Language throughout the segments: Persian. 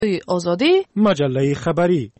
آزادی مجله خبری.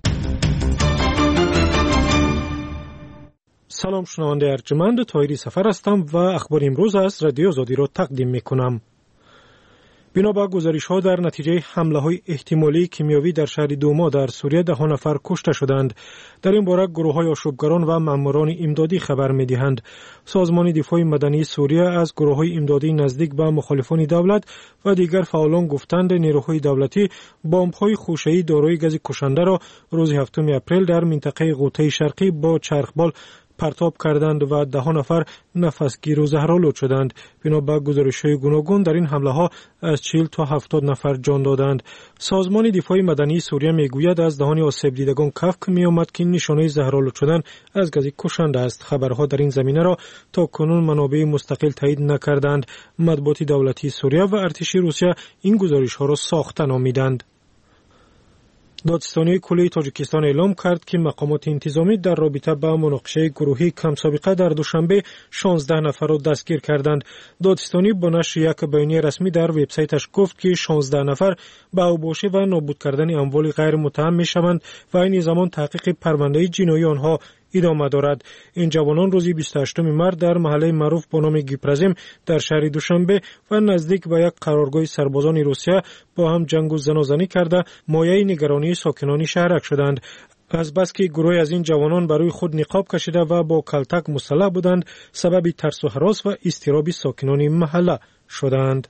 سلام شنونده ارجمند، طاهری سفر هستم و اخبار امروز از رادیو آزادی را تقدیم میکنم. بنا به گزارش‌ها در نتیجه حمله‌های احتمالی کیمیاوی در شهر دوما در سوریه 10 نفر کشته شدند. در این باره گروه‌های آشوبگران و ماموران امدادی خبر می‌دهند. سازمان دفاع مدنی سوریه از گروه‌های امدادی نزدیک به مخالفان دولت و دیگر فعالان گفتند نیروهای دولتی بمب‌های خوشه‌ای دارای گاز کشنده را روز 7 اپریل در منطقه غوطه شرقی با چرخبال پرتاب کردند و 10 نفر نفسگیر و زهرآلود شدند. بنا به گزارش‌های گوناگون در این حمله‌ها از 40 تا 70 نفر جان دادند. سازمان دفاع مدنی سوریه میگوید از دهان آسیب دیدگان کفک می‌آمد که نشانه زهرآلود شدن از گاز کشنده است. خبرها در این زمینه را تا کنون منابع مستقل تایید نکردند. مطبوعات دولتی سوریه و ارتش روسیه این گزارش‌ها را ساخته نامیدند. دادستانی کلی تاجیکستان اعلام کرد که مقامات انتظامی در رابطه با مناقشه گروهی کم سابقه در دوشنبه 16 نفر را دستگیر کردند. دادستانی با نشر یک بیانیه رسمی در وبسایتش گفت که 16 نفر به اوباشه و نابود کردن اموال غیر متهم میشوند و این زمان تحقیق پرونده جنایی آنها ادامه دارد. این جوانان روز 28 مارس در محله معروف با نام گیپرزیم در شهر دوشنبه و نزدیک به یک قرارگاه سربازان روسیه با هم جنگ و زنازنی کرده مایه نگرانی ساکنان شهرک شدند. از بس که گروهی از این جوانان برای خود نقاب کشیده و با کلتک مسلح بودند، سبب ترس و هراس و اضطراب ساکنان محله شدند.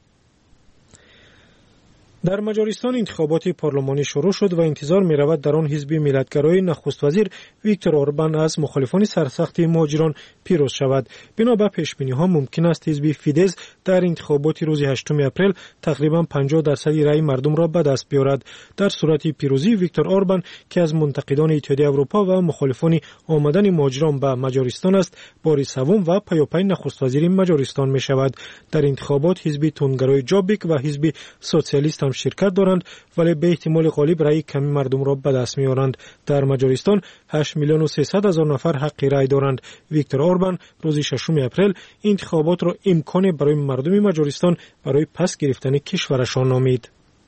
در مجارستان انتخابات پارلمانی شروع شد و انتظار می رود در آن حزب ملتگرای نخست وزیر ویکتور اوربان از مخالفان سرسخت مهاجران پیروز شود. بنا به پیش بینی ها ممکن است حزب فیدز در انتخابات روز 8 اپریل تقریبا 50% رای مردم را به دست بیاورد. در صورت پیروزی ویکتور اوربان که از منتقدان اتحادیه اروپا و مخالفان آمدن مهاجران به مجارستان است، بار سوم و پیاپی نخست وزیر مجارستان می شود. در انتخابات حزب تندگرای جابیک و حزب سوسیالیست شرکت دارند، ولی به احتمال غالب رای کمی مردم را به دست می‌آورند. در مجارستان 8,300,000 نفر حق رای دارند. ویکتور اوربان روز 6 اپریل انتخابات را امکان برای مردم مجارستان برای پس گرفتن کشورشان نامید.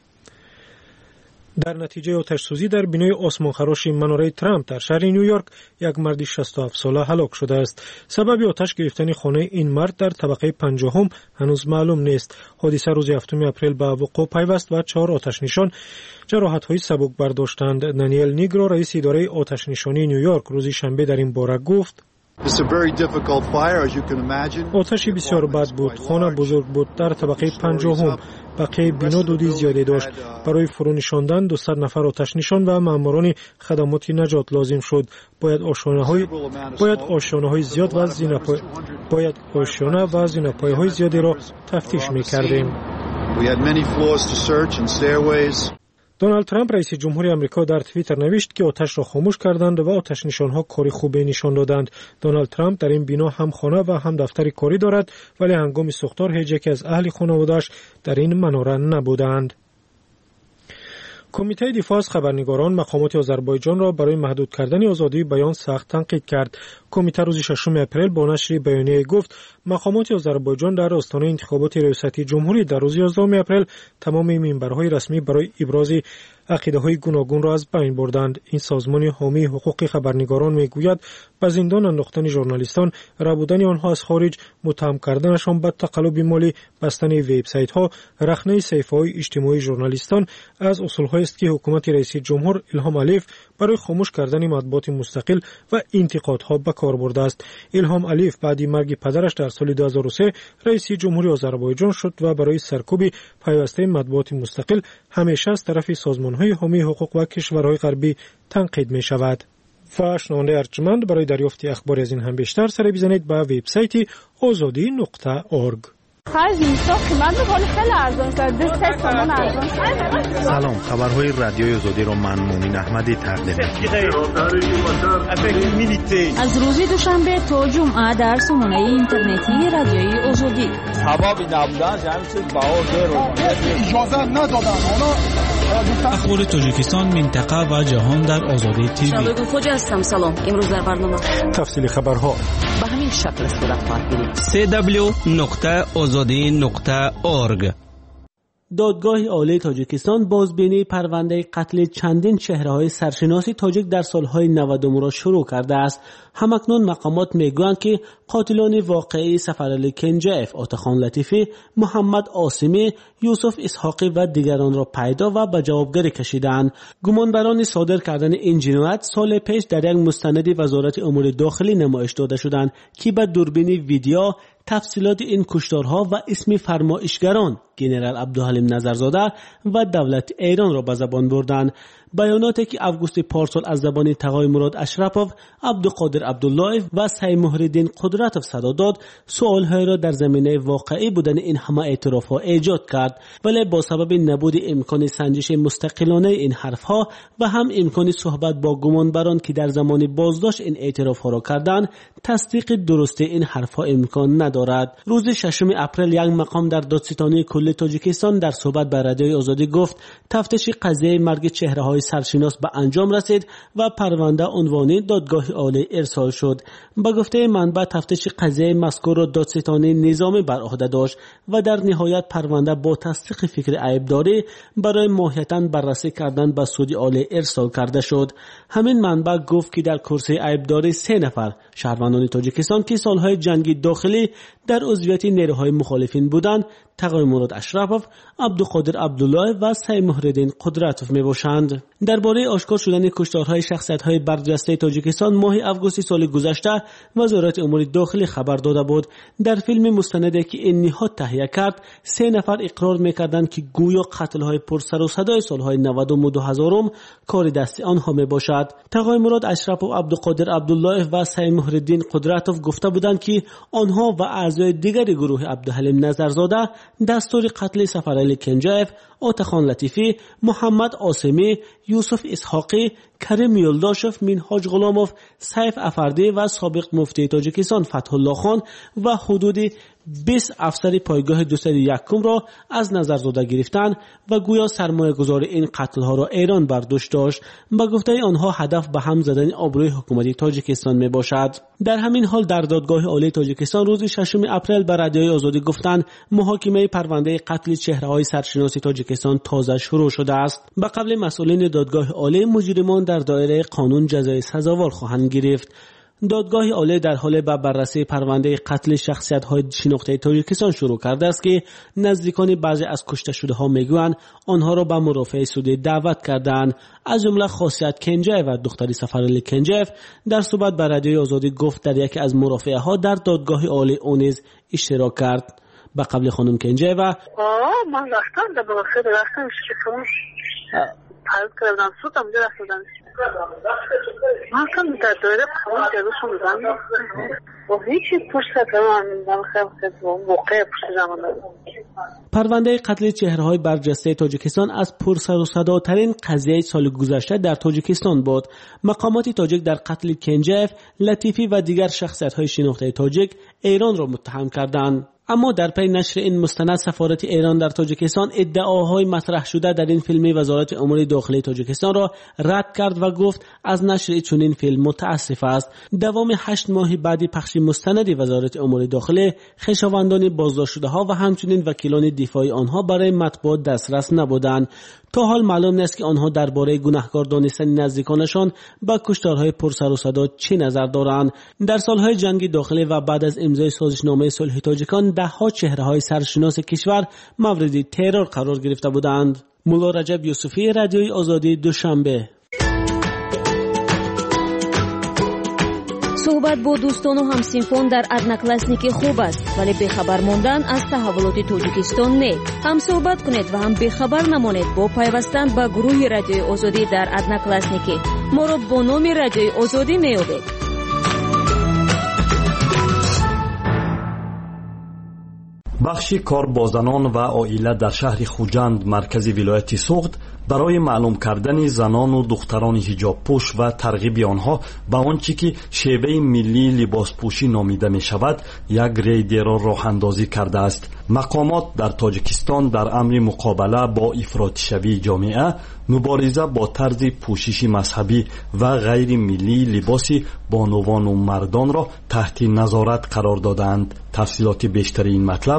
در نتیجه آتش‌سوزی در بنای آسمانخراش مناره ترامپ در شهر نیویورک یک مرد 67 ساله هلاک شده است. سبب آتش گرفتن خانه این مرد در طبقه 50 هنوز معلوم نیست. حادثه روز 7 اپریل به وقوع پیوست و 4 آتش‌نشان جراحت‌های سبک برداشتند. دانیل نیگرو رئیس اداره آتش‌نشانی نیویورک روز شنبه در این باره گفت: آتشی بسیار بد بود. خانه بزرگ بود در طبقه 50. بقیه بنا دودی زیادی داشت. برای فرو نشاندن 200 نفر آتش نشان و ماموران خدمات نجات لازم شد. باید آشیانه‌های زیاد و زینه‌پایه‌های زیادی را تفتیش می‌کردیم. دونالد ترامپ رئیس جمهوری آمریکا در توییتر نوشت که آتش را خاموش کردند و آتش نشان‌ها کار خوبی نشان دادند. دونالد ترامپ در این بنا هم خانه و هم دفتر کاری دارد، ولی هنگام سوختار هیچ یک از اهل خانواده‌اش در این مناره نبودند. کمیته دفاع از خبرنگاران مقامات آذربایجان را برای محدود کردن آزادی بیان سخت تنقید کرد. کمیته روز 6 اپریل با نشر بیانیه گفت مقامات آذربایجان در آستانه انتخابات ریاستی جمهوری در روز 11 اپریل تمام منبرهای رسمی برای ابراز عقیده‌های گوناگون را از بین بردند. این سازمان حامی حقوق خبرنگاران میگوید به زندان انداختن ژورنالیستان، ربودن آنها از خارج، متهم کردنشان به تقلب مالی، بستن وبسایت‌ها، رخنه صفحه‌های اجتماعی ژورنالیستان از اصول‌هایی است که حکومت رئیس جمهور الهام علیف برای خاموش کردن مطبوعات مستقل و انتقادها به کار برده است. الهام علیف بعد مرگ پدرش در سال 2003 رئیس جمهوری آذربایجان شد و برای سرکوب پیوسته مطبوعات مستقل همیشه از طرف سازمان‌های حامی حقوق و کشورهای غربی تنقید می‌شود. و شنونده ارجمند برای دریافت اخبار از این هم بیشتر سر بزنید به وبسایت azadi.org. سلام، خبرهای رادیوی آزادی را من مومن احمدی تقدیم می‌کنم. از روز دوشنبه تا جمعه در سامانه اینترنتی رادیوی آزادی. اخبار تاجیکستان، منطقه و جهان در آزادی تیوی. شبکه خوج هستم. سلام. امروز در برنامه تفصیل خبرها به همین شکل صورت خواهد گرفت. www.azadi.org. دادگاه عالی تاجیکستان بازبینی پرونده قتل چندین چهره‌های سرشناسی تاجیک در سالهای 90 را شروع کرده است. همکنون مقامات میگویند که قاتلان واقعی سفرعلی کنجاف، آتاخان لطیفی، محمد عاصمی، یوسف اسحاقی و دیگران را پیدا و به جوابگری کشیدند. گمانبران صادر کردن این جنایت سال پیش در یک مستند وزارت امور داخلی نمایش داده شدند که به دوربین ویدیو تفصیلات این کشتارها و اسم فرمایشگران جنرال عبدالحلیم نظرزاده و دولت ایران را به زبان بردند. بیاناتی که اوگوست پارسال از زبان تقای مراد اشرفوف، عبدالقادر عبدالله و سعی محردین قدرتوف صدا داد، سوالهای را در زمینه واقعی بودن این همه اعترافها ایجاد کرد، ولی با سبب نبود امکان سنجش مستقلانه این حرفها و هم امکان صحبت با گمانبران که در زمان بازداشت این اعترافها را کردند، تصدیق درست این حرفها امکان ندارد. روز 6 اپریل یک مقام در دادستانی کل تاجیکستان در صحبت با رادیوی آزادی گفت تفتیش قضیه مرگ چهره‌های سرشناس به انجام رسید و پرونده عنوانی دادگاه عالی ارسال شد. با گفته منبع تفتیش قضیه مذکور را دادستانی نظامی بر عهده داشت و در نهایت پرونده با تصدیق فکر عیبداری برای ماهیتاً بررسی کردن به سود عالی ارسال کرده شد. همین منبع گفت که در کرسی عیبداری 3 نفر شهروندان تاجیکستان که سالهای جنگی داخلی در عضویت نیروهای مخالفین بودند، تقای مراد اشرفوف، عبدالقادر عبدالله و سعی محردین قدرتوف میباشند. درباره آشکار شدن کشتارهای شخصیت‌های برجسته تاجیکستان ماه اوگوست سال گذشته وزارت امور داخلی خبر داده بود. در فیلم مستندی که این نهاد تهیه کرد، 3 نفر اقرار میکردند که گویا قتل‌های پر سر و صدای سالهای 90 و 2000 کار دست آنها میباشد. تقای مراد اشرفوف، عبدالقادر عبدالله و سعی محردین قدرتوف گفته بودند که آنها و اعضای دیگر گروه عبدالحلیم نظرزاده دستور قتل سفرعلی کنجاف، آتاخان لطیفی، محمد عاصمی، یوسف اسحاقی، کریم یلداشف، منهاج غلاموف، سیف افردی و سابق مفتی تاجیکستان فتح الله خان و حدود 20 افسر پایگاه 201 را از نظرزاده گرفتند و گویا سرمایه گذار این قتل ها را ایران برداشت داشت. با گفته آنها هدف به هم زدن آبروی حکومتی تاجیکستان می باشد. در همین حال در دادگاه عالی تاجیکستان روز 6 اپریل به رادیوی آزادی گفتند محاکمه پرونده قتل چهره‌های سرشناس تاجیکستان تازه شروع شده است. به قبل مسئولین دادگاه عالی مجرمان در دایره قانون جزای سزاوار خواهند گرفت. دادگاه عالی در حال به بررسی پرونده قتل شخصیت‌های شناخته تاجیکستان شروع کرده است که نزدیکان بعضی از کشته شده‌ها میگویند آنها را به مرافعه سودی دعوت کردند. از جمله خاصیت کنجاف و دختری سفرعلی کنجاف در صحبت با رادیوی آزادی گفت در یکی از مرافعه‌ها در دادگاه عالی او نیز اشتراک کرد. به قبل خانم کنجاف من رفتم در مرافعه رفتم حالت کردم سودم در رفتم من کم در دایره قانون جلوشون بودم و هیچی پشت من خیلی موقع پشت زمان دارم. پرونده قتل چهره‌های برجسته تاجیکستان از پرسر و صداترین قضیه سال گذشته در تاجیکستان بود. مقامات تاجیک در قتل کنجاف، لطیفی و دیگر شخصیت‌های شناخته تاجیک ایران را متهم کردند. اما در پی نشر این مستند سفارت ایران در تاجیکستان ادعاهای مطرح شده در این فیلم وزارت امور داخلی تاجیکستان را رد کرد و گفت از نشر چنین فیلم متاسف است. دوام 8 ماه بعد پخش مستند وزارت امور داخلی، خویشاوندان بازداشت شده‌ها و همچنین وکیلان دفاعی آنها برای مطبوعات دسترس نبودند. تا حال معلوم نیست که آنها درباره گناهکار دانستن نزدیکانشان با کشتارهای پرسر و صدا چه نظر دارند. در سالهای جنگ داخلی و بعد از امضای سازشنامه صلح تاجیکان ده‌ها چهره‌های سرشناس کشور مورد ترور قرار گرفته بودند. مولا رجب یوسفی، رادیوی آزادی، دوشنبه. صحبت با دوستان و همسینفون در ادناکلاسنیکی خوب است، ولی بخبر ماندن از تحولات تاجیکستان نه. هم صحبت کنید و هم بخبر نمانید با پیوستن به گروه رادیوی آزادی در ادناکلاسنیکی. ما را با نام رادیوی آزادی میابید. بخش کار با زنان و عائله در شهر خوجند مرکز ولایت سوغد برای معلوم کردن زنان و دختران حجاب پوش و ترغیب آنها به آنچه که شیوه ملی لباس پوشی نامیده می شود یک ریدی را راه اندازی کرده است. مقامات در تاجیکستان در امر مقابله با افراط شوی جامعه مبارزه با طرز پوشش مذهبی و غیر ملی لباس بانوان و مردان را تحت نظارت قرار دادند. تفصیلات بیشتر این مطلب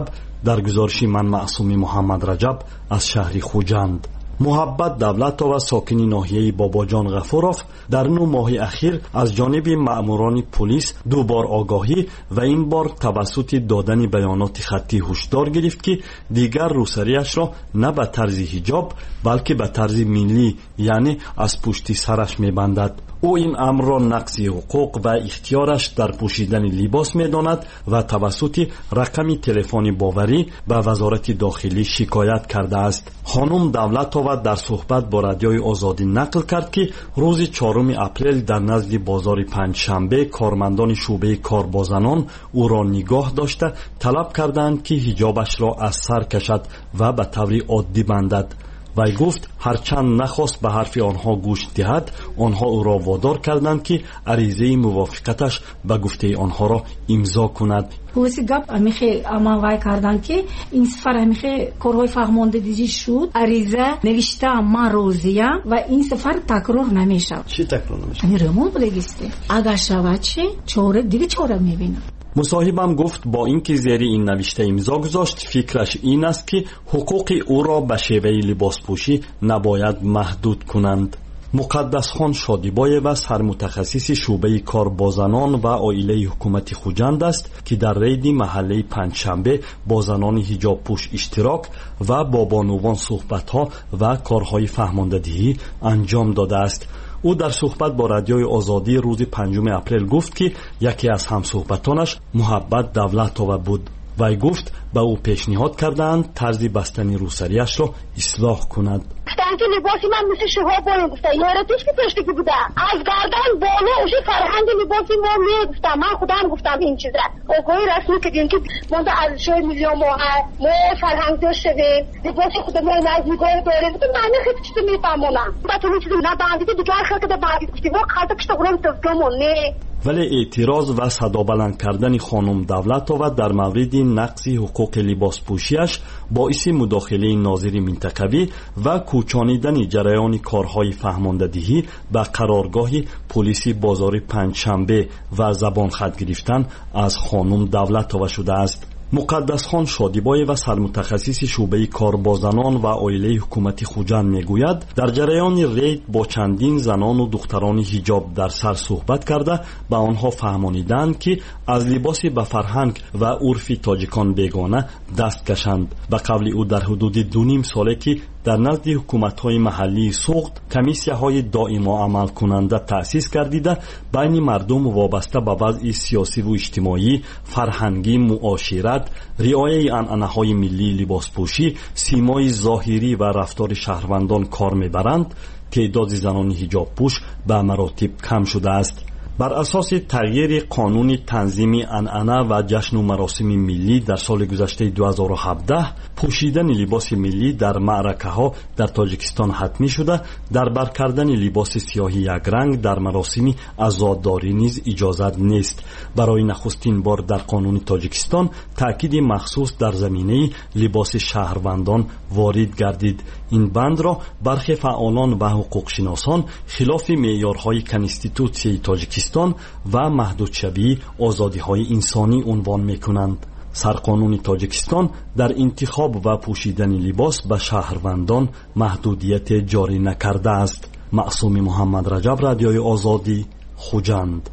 در گزارشی من معصومی محمد رجب از شهر خوجند. محبت دولتова ساکنی ناحیه باباجان غفوروف در 9 ماه اخیر از جانب مأموران پلیس 2 بار آگاهی و این بار توسط دادن بیانات خطی هشدار گرفت که دیگر روسریش را نه به طرز حجاب بلکه به طرز ملی یعنی از پشت سرش میبندد. او این امر را نقض حقوق و اختیارش در پوشیدن لباس میداند و توسط رقم تلفن باوری به وزارت داخلی شکایت کرده است. خانم دولتova در صحبت با رادیوی آزادی نقل کرد که روز 4 اپریل در نزد بازار پنجشنبه کارمندان شعبه کار با زنان او را نگاه داشته طلب کردند که حجابش را از سر کشد و به طور عادی بندد. وی گفت هرچند نخواست به حرف آنها گوش دهد، آنها او را وادار کردند که عریضه موافقتش به گفته آنها را امضا کند. پوسی گپ امیخه عمل کردن که این سفر امیخه کارهای فرماندهی شد، عریضه نوشته ما روزیه و این سفر تکرار نمیشه. چی تکرار نمیشه؟ این رمون بودگیسته. اگر شود چه چاره دیگه چاره میبینم. مصاحبم گفت با اینکه زیر این نوشته امضا گذاشت فکرش این است که حقوق او را به شیوه لباس پوشی نباید محدود کنند. مقدس خان شادیبایو سرمتخصص شعبه کار با زنان و عائله حکومت خوجند است که در رید محله پنجشنبه با زنان حجاب پوش اشتراک و با بانوان صحبت‌ها و کارهای فهماندهی انجام داده است. او در صحبت با رادیوی آزادی روز 5 اپریل گفت که یکی از همصحبتانش محبت دولتova بود. وی گفت به او پیشنهاد کردند طرز بستن روسریش را اصلاح کند. گفتن که لباسی من مثل شهاب باید گفتن یارتیش که پشتگی بودم از گردن بالا اوشی فرهنگ لباسی ما میگفتم. من خودم گفتم این چیز را آگاهی رسمی کردیم که ما از شوی میلیون ما فرهنگ داشته بیم لباسی خود ما نزدیگاه داره بودم. من خیلی چیز میفهمونم با تو چیز نبندی که دیگر خلق ده باقی کشتی و خلق کشت قرم تفکمونه. ولی اعتراض و صدا بلند کردن خانم دولتova در مورد نقض حقوق لباس پوشیش باعث مداخله ناظر منطقوی و کوچانیدن جریان کارهای فهماندهی به قرارگاه پلیس بازار پنجشنبه و زبان خط گرفتن از خانم دولتova شده است. مقدس خان شادیبای و سرمتخصص شعبه کار با زنان و عائله حکومت خوجند میگوید در جریان رید با چندین زنان و دختران حجاب در سر صحبت کرده به آنها فهمانیدند که از لباس به فرهنگ و عرف تاجیکان بیگانه دست کشند. به قول او در حدود 2.5 ساله که در نزد حکومت‌های محلی سوخت کمیسیه‌های دائما عمل کننده تأسیس گردیده بین مردم وابسته به وضع سیاسی و اجتماعی، فرهنگی، معاشرت، رعایت عنعنه‌های ملی لباسپوشی، سیمای ظاهری و رفتار شهروندان کار می‌برند. تعداد زنان حجاب پوش به مراتب کم شده است. بر اساس تغییر قانون تنظیم عنعنه و جشن و مراسم ملی در سال گذشته 2017 پوشیدن لباس ملی در معرکه‌ها در تاجیکستان حتمی شده. در بر کردن لباس سیاهی یک رنگ در مراسم عزاداری نیز اجازت نیست. برای نخستین بار در قانون تاجیکستان تاکید مخصوص در زمینه لباس شهروندان وارد گردید. این بند را برخی فعالان و حقوق شناسان خلاف معیارهای کنستیتوسیای تاجیکستان و محدودشوی آزادی‌های انسانی عنوان می‌کنند. سرقانون تاجیکستان در انتخاب و پوشیدن لباس به شهروندان محدودیت جاری نکرده است. معصومی محمد رجب، رادیوی آزادی، خوجند.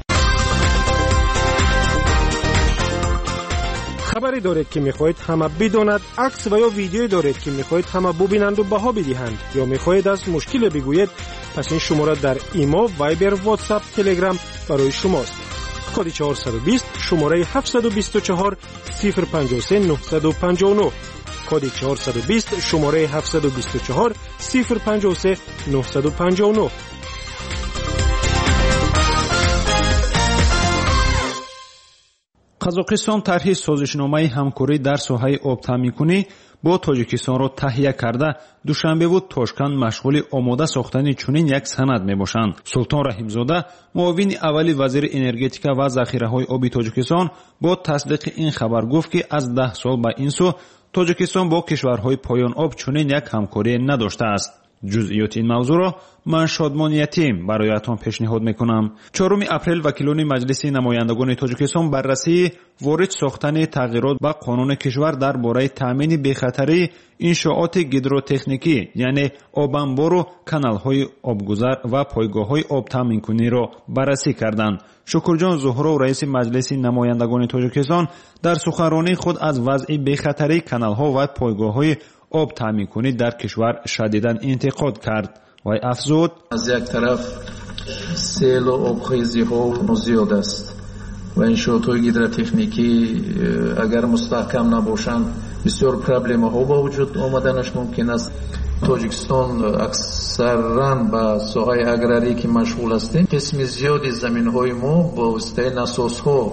خبری دارید که میخواهید همه بداند، عکس و یا ویدیویی دارید که میخواهید همه ببینند و بها بدهند، یا میخواهید از مشکل بگویید، پس این شماره در ایما، وایبر، واتساپ، تلگرام برای شماست. کد 420 شماره 724 053 959. کد 420 شماره 724 053 959. قازاقستان طرح سازشنامه همکاری در ساحه آب تامین‌کنی با تاجیکستان را تهیه کرده دوشنبه و تاشکند مشغول آماده ساختن چنین یک سند میباشند. سلطان رحیمزاده معاون اول وزیر انرژتیکا و ذخیره‌های آبی تاجیکستان با تصدیق این خبر گفت که از 10 سال به این سو تاجیکستان با کشورهای پایان آب چنین یک همکاری نداشته است. جزئیات این موضوع را من شادمان یتیم برایتان پیشنهاد میکنم. 4 اپریل وکیلان مجلس نمایندگان تاجیکستان بررسی وارد ساختن تغییرات به قانون کشور درباره تامین بی‌خطری انشاءات گیدروتکنیکی یعنی آبانبار و کانال‌های آبگذر و پایگاه‌های آب تامین کنی را بررسی کردند. شکرجان زهرا رئیس مجلس نمایندگان تاجیکستان در سخنرانی خود از وضع بی‌خطری کانال‌ها و پایگاه‌های آب تامین کنی در کشور شدیداً انتقاد کرد و افزود: از یک طرف سیل و آبخیزی‌ها زیاد است و انشاءات گیدروتکنیکی اگر مستحکم نباشند بسیار پرابلم‌ها با وجود آمدنش ممکن است. تاجیکستان اکثراً به ساحه اگراری که مشغول هستیم، قسم زیادی زمین‌های ما با واسطه نسازها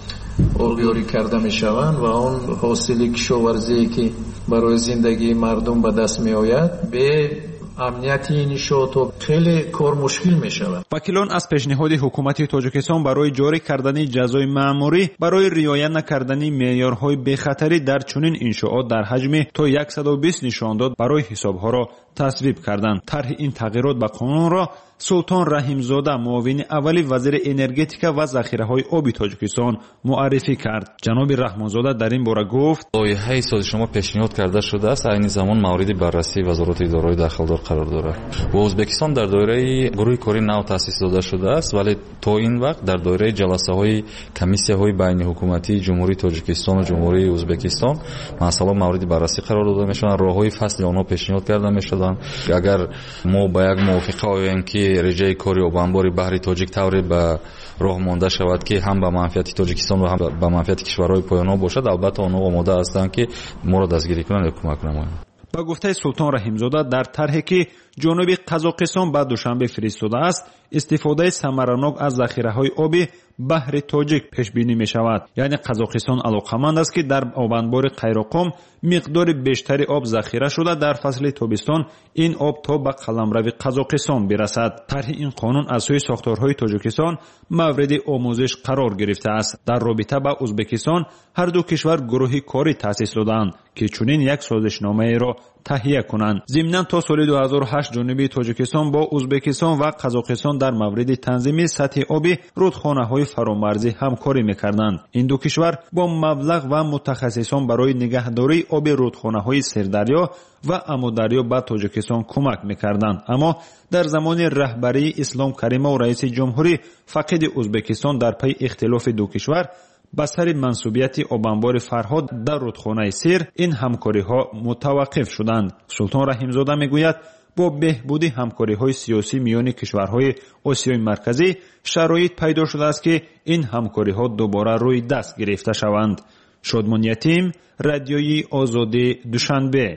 آبیاری کرده می‌شوند و آن حاصل کشاورزی که برای زندگی مردم به دست می‌آید به امنیت انشاءات خیلی کار مشکل می شود. وکیلان از پیشنهاد حکومت تاجیکستان برای جاری کردن جزای مأموری برای رعایت نکردن معیارهای بی‌خطری در چنین انشاءات در حجم تا 120 نشان داد برای حسابها را تصویب کردند. طرح این تغییرات به قانون را سلطان رحیمزاده معاون اول وزیر انرژتیک و ذخیره‌های آبی تاجیکستان معرفی کرد. جناب رحمانزاده در این باره گفت: لایحه سازی شما پیشنهاد کرده شده است، عین زمان مورد بررسی وزارت اداره داخلدار قرار دارد. و ازبکستان در دایره گروه کاری نو تأسیس داده شده است، ولی تا این وقت در دایره جلسه‌های کمیسی‌های بین حکومتی جمهوری تاجیکستان و جمهوری ازبکستان مسائل مورد بررسی قرار داده می‌شوند. راه‌های فصل آنها پیشنهاد کرده می‌شوند. اگر ما با یک موافقه آییم که رجای کاری آبانبار بحری تاجیک طوری به راه مانده شود که هم به منفعت تاجیکستان و هم به منفعت کشورهای پایان‌ها باشد، البته آنها آماده هستند که ما را دستگیری کنند و کمک نمایند. با گفته سلطان رحیمزاده در طرحی که جنوب قزاقستان به دوشنبه فرستاده است، استفاده ثمرناک از ذخیره‌های آبی بحر تاجیک پیش بینی می شود. یعنی قزاقستان علاقمند است که در آبانبار قیراقم مقدار بیشتری آب ذخیره شده در فصل تابستان این آب تا به قلمرو قزاقستان برسد. طرح این قانون از سوی ساختارهای تاجیکستان مورد آموزش قرار گرفته است. در رابطه با ازبکستان هر دو کشور گروهی کاری تأسیس دادند که چنین یک سازشنامه را تهیه کنند. ضمناً تا سال 2008 جنوب تاجیکستان با ازبکستان و قزاقستان در مورد تنظیم سطح آبی رودخانه‌های فرامرزی همکاری می‌کردند. این دو کشور با مبلغ و متخصصان برای نگهداری آب رودخانه‌های سردریا و امودریا به تاجیکستان کمک می‌کردند. اما در زمان رهبری اسلام کریمov رئیس جمهوری فقید ازبکستان در پی اختلاف دو کشور به سر منصوبیت آبانبار فرهاد در رودخانه سیر این همکاری‌ها متوقف شدند. سلطان رحیمزاده میگوید با بهبودی همکاری‌های سیاسی میان کشورهای آسیای مرکزی شرایط پیدا شده است که این همکاری‌ها دوباره روی دست گرفته شوند. شادمان یتیم، رادیوی آزادی، دوشنبه.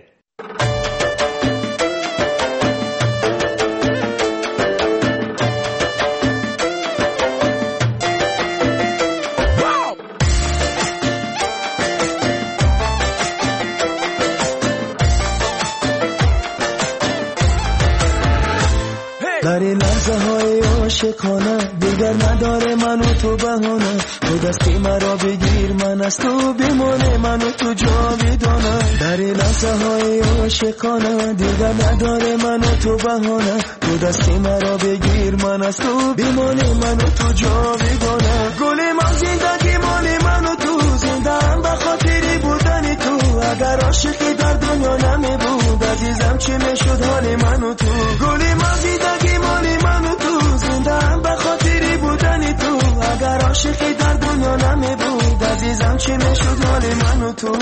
در این لحظه های عاشقانه دیگر نداره من و تو بهانه، تو دستی مرا بگیر من از تو بمانه، من و تو جاودانه. در این لحظه های عاشقانه دیگر نداره من و تو بهانه، تو دستی مرا بگیر من از تو بمانه، من و تو جاودانه. گل من زندگی مالی من و تو، زنده هم به خاطری بودن تو. اگر عاشقی در دنیا نمی بود عزیزم چی میشد حال من و تو. گل من زندگی مالی من و تو، زنده هم به خاطری بودن تو. اگر عاشقی در دنیا نمی بود عزیزم چی میشد حال من و تو.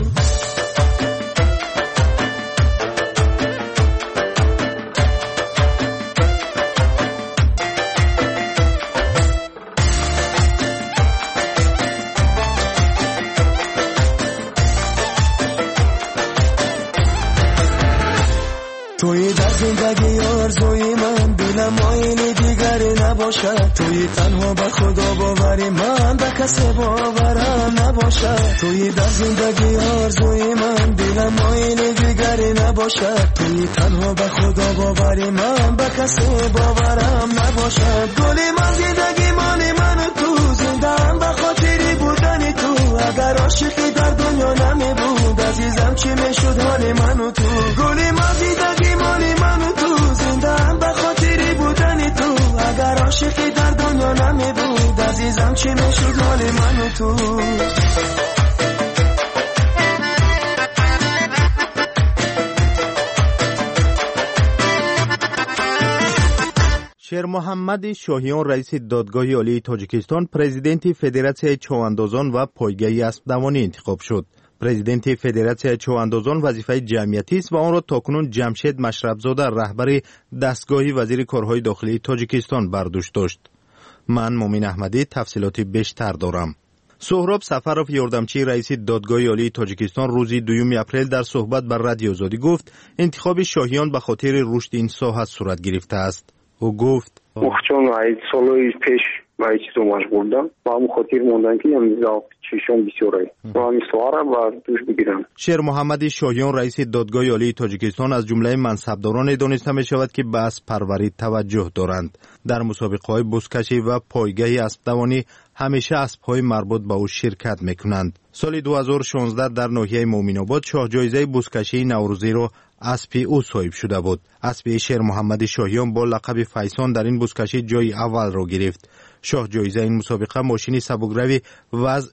توی در زندگی آرزوی من دلم آینه دیگری نباشد، توی تنها به خدا باوری من به کسی باورم نباشد. توی در زندگی آرزوی من دلم آینه دیگری نباشد، توی تنها به خدا باوری من به کسی باورم نباشد. گل من زندگی مال من و تو، زنده هم به خاطری بودن تو. اگر عاشقی در دنیا نمی بود عزیزم چی میشد حال من و تو. گل من زندگی مال من و تو، تو. شیر محمد شاهیان رئیس دادگاه عالی تاجیکستان پرزیدنت فدراسیون چواندازان و پایگاه اسب دوانی انتخاب شد. پرزیدنت فدراسیون چواندازان وظیفه جمعیتی است و آن را تاکنون جمشید مشربزاده رهبر دستگاه وزیر کارهای داخلی تاجیکستان بر دوش داشت. من مومن احمدی تفصیلات بیشتر دارم. سهراب سفرов یاردمچی رئیس دادگاه عالی تاجیکستان روز 2 اپریل در صحبت با رادیو آزادی گفت انتخاب شاهیان به خاطر رشد این ساحه صورت گرفته است. او گفت مخچون ای سالوی پیش با چیزو مشغول بودم با همون خاطر موندن که امضا چشم بسیاره و همین سواره و دوش بگیرم. شیر محمد شاهیان رئیس دادگاه عالی تاجیکستان از جمله منصبداران دانسته می شود که به اسب پروری توجه دارند. در مسابقه‌های بزکشی و پایگاه اسب دوانی همیشه اسب‌های مربوط به او شرکت می‌کنند. سال 2016 در ناحیه مومن آباد شاه جایزه بزکشی نوروزی را اسب او صاحب شده بود. اسب شیر محمد شاهیان با لقب فیسان در این بزکشی جای اول را گرفت. شاه جایزه این مسابقه ماشین سبکروی وزن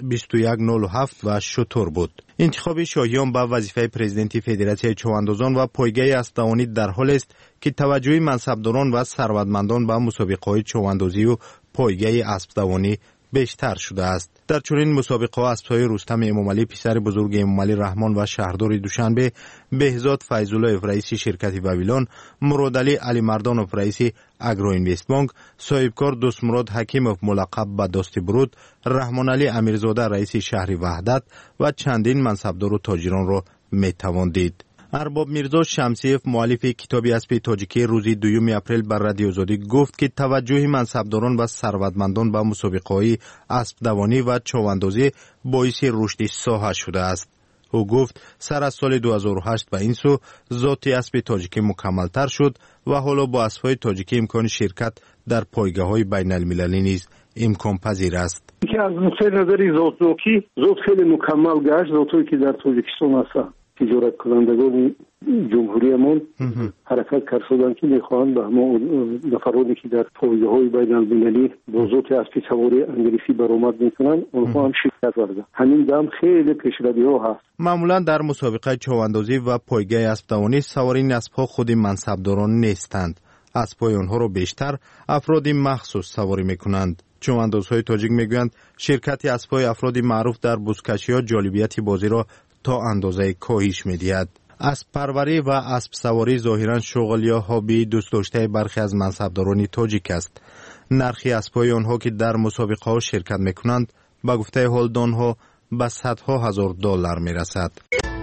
2107 و شتر بود. انتخاب شاهیان به وظیفه پرزیدنت فدراسیون چواندازان و پایگاه اسب دوانی در حال است که توجه منصبداران و ثروتمندان به مسابقه‌های چواندازی و پایگاه اسب دوانی بیشتر شده است. در چنین مسابقه اسب‌های رستم امامعلی پسر بزرگ امامعلی رحمان و شهردار دوشنبه، بهزاد فیض‌الله رئیس شرکت وویلان، مرادعلی علی مردانوف رئیس اگرو اینوست بانک، صاحبکار دوستمراد حکیموف ملقب به دوست برود، رحمان علی امیرزاده رئیس شهر وحدت و چندین منصبدار و تاجران را میتوان دید. ارباب میرزا شمسیف مؤلف کتاب اسب تاجیکی روز 2 اپریل بر رادیو آزادی گفت که توجه منصبداران و ثروتمندان به مسابقه‌های اسب دوانی و چواندازی باعث رشد ساحه شده است. او گفت سر از سال 2008 به این سو ذات اسب تاجیکی مکمل‌تر شد و حالا با اسب‌های تاجیکی امکان شرکت در پایگاه‌های بین‌المللی نیز امکان پذیر است. که از نظر ذاتی ذات خیلی مکمل گشت، ذاتی که در تاجیکستان هست. تجارت کنندگان جمهوریمان حرکت کردند که میخواهند به همه نفرانی که در پایگاه‌های بین‌المللی با ذات اسب سواری انگلیسی برآمد میکنند اونها هم شرکت کردند. همین دم خیلی پیشروی‌ها هست. معمولا در مسابقه چواندازی و پایگاه اسب دوانی سوارین اسب‌ها خود منصبداران نیستند. اسب‌های آنها را بیشتر افراد مخصوص سواری میکنند. چواندازهای تاجیک میگویند شرکت اسب‌های افراد معروف در بزکشی‌ها جالبیت بازی را تا اندازه کاهش می‌دهد. اسب پروری و اسب سواری ظاهراً شغل یا هابی دوست داشته برخی از منصبداران تاجیک است. نرخ اسب‌های آنها که در مسابقه‌ها شرکت می‌کنند به گفته هولدان‌ها به صدها هزار دلار می‌رسد.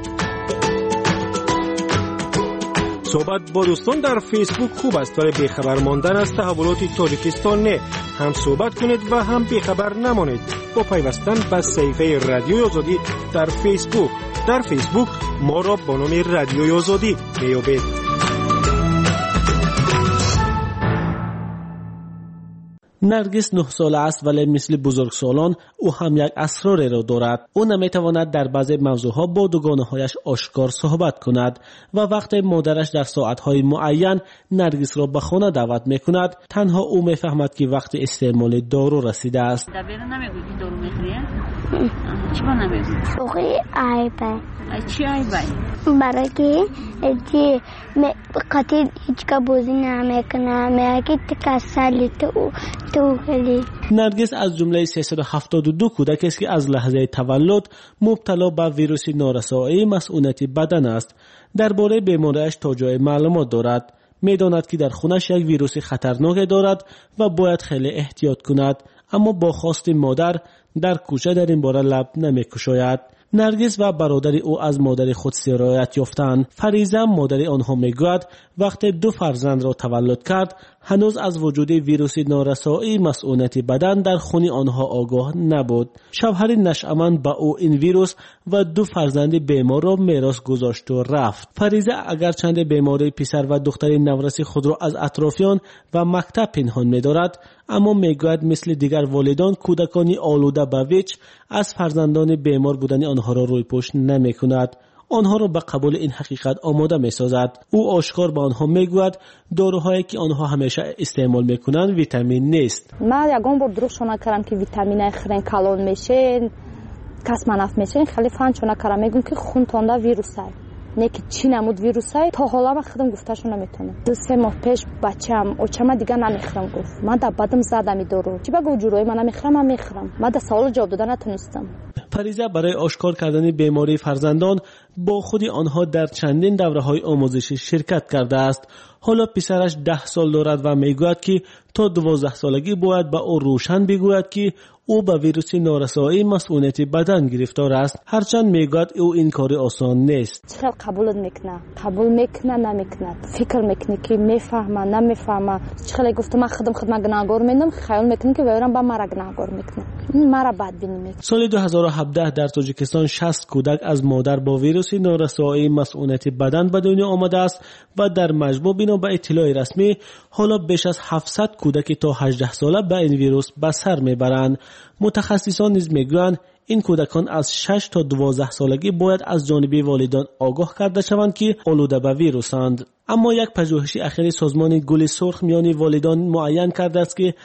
صحبت با دوستان در فیسبوک خوب است ولی بیخبر ماندن از تحولات تاجیکستان نه. هم صحبت کنید و هم بیخبر نمانید با پیوستن به صفحه رادیو آزادی در فیسبوک. در فیسبوک ما را با نام رادیو آزادی میابید. نرگس 9 ساله است ولی مثل بزرگسالان او هم یک اسرار را دارد. او نمیتواند در بعضی موضوعها با دوگانه‌هایش آشکار صحبت کند و وقتی مادرش در ساعت‌های معین نرگس را به خانه دعوت میکند تنها او میفهمد که وقت استعمال دارو رسیده است. دبیر نمیگویی دارو میخوری؟ چی با نمیگویی؟ خوری عیبه. چی عیبه؟ برای که قطعی هیچ که بازی نمیکنه میگه تکسلی تو خیلی. نرگس از جمله 372 کودک است که از لحظه تولد مبتلا به ویروس نارسایی مسئولیت بدن است. درباره بیماریش تا جای معلومات دارد. میداند که در خونش یک ویروس خطرناک دارد و باید خیلی احتیاط کند، اما با خواست مادر در کوچه در این باره لب نمی‌گشاید. نرگس و برادر او از مادر خود سرایت یافتند. فریزه مادر آنها میگوید وقتی 2 فرزند را تولد کرد هنوز از وجود ویروس نارسایی مسئولیت بدن در خون آنها آگاه نبود. شوهر نشأمند با او این ویروس و 2 فرزند بیمار را میراث گذاشت و رفت. فریزه اگرچند بیماری پسر و دختر نورسی خود را از اطرافیان و مکتب پنهان می‌دارد، اما میگوید مثل دیگر والدان کودکانی آلوده به ویچ از فرزندان بیمار بودن آنها را روی پشت نمی‌کند. آنها را به قبول این حقیقت آماده می‌سازد. او آشکار به آنها میگوید داروهایی که آنها همیشه استعمال میکنند ویتامین نیست. من یگان بار دروغشون نکردم که ویتامین خرن کلان میشه کسمنف میشه. خیلی فانچون نکردم میگم که خون تونده ویروسه نه که چی نمود ویروسه. تا حالا من خودم گفتهشون نمیتونم. 2-3 ماه پیش بچه‌م اوچما دیگه نمیخورم گفت من در بدم زدم دارو چی بگو جوری من نمیخورم. من میخورم. من در سوال جواب دادن نتونستم. فریضه برای آشکار کردن بیماری فرزندان با خود آنها در چندین دوره‌های آموزشی شرکت کرده است. حالا پسرش 10 سال دارد و میگوید که تا 12 سالگی باید به او روشن بگوید که او به ویروس نارسایی مسئولیت بدن گرفتار است. هرچند میگوید او این کار آسان نیست. چقدر قبول میکنه قبول میکنه نمیکنه فکر میکنه که میفهمه نمیفهمه. چقدر گفتم من خودم گناهکار میدم خیال میکنه که ویرم با مرا گناهکار میکنه. مرا بدبینی میکنه. سال 2017 در تاجیکستان 60 کودک از مادر با ویروس نارسایی مسئولیت بدن به دنیا آمده است و در مجموع بنا به اطلاع رسمی حالا بیش از 700 کودک تا 18 ساله به این ویروس به سر میبرند. متخصصان نیز میگویند این کودکان از 6 تا 12 سالگی باید از جانب والدان آگاه کرده شوند که آلوده به ویروسند. اما یک پژوهش اخیر سازمان گل سرخ میان والدان معین کرده است که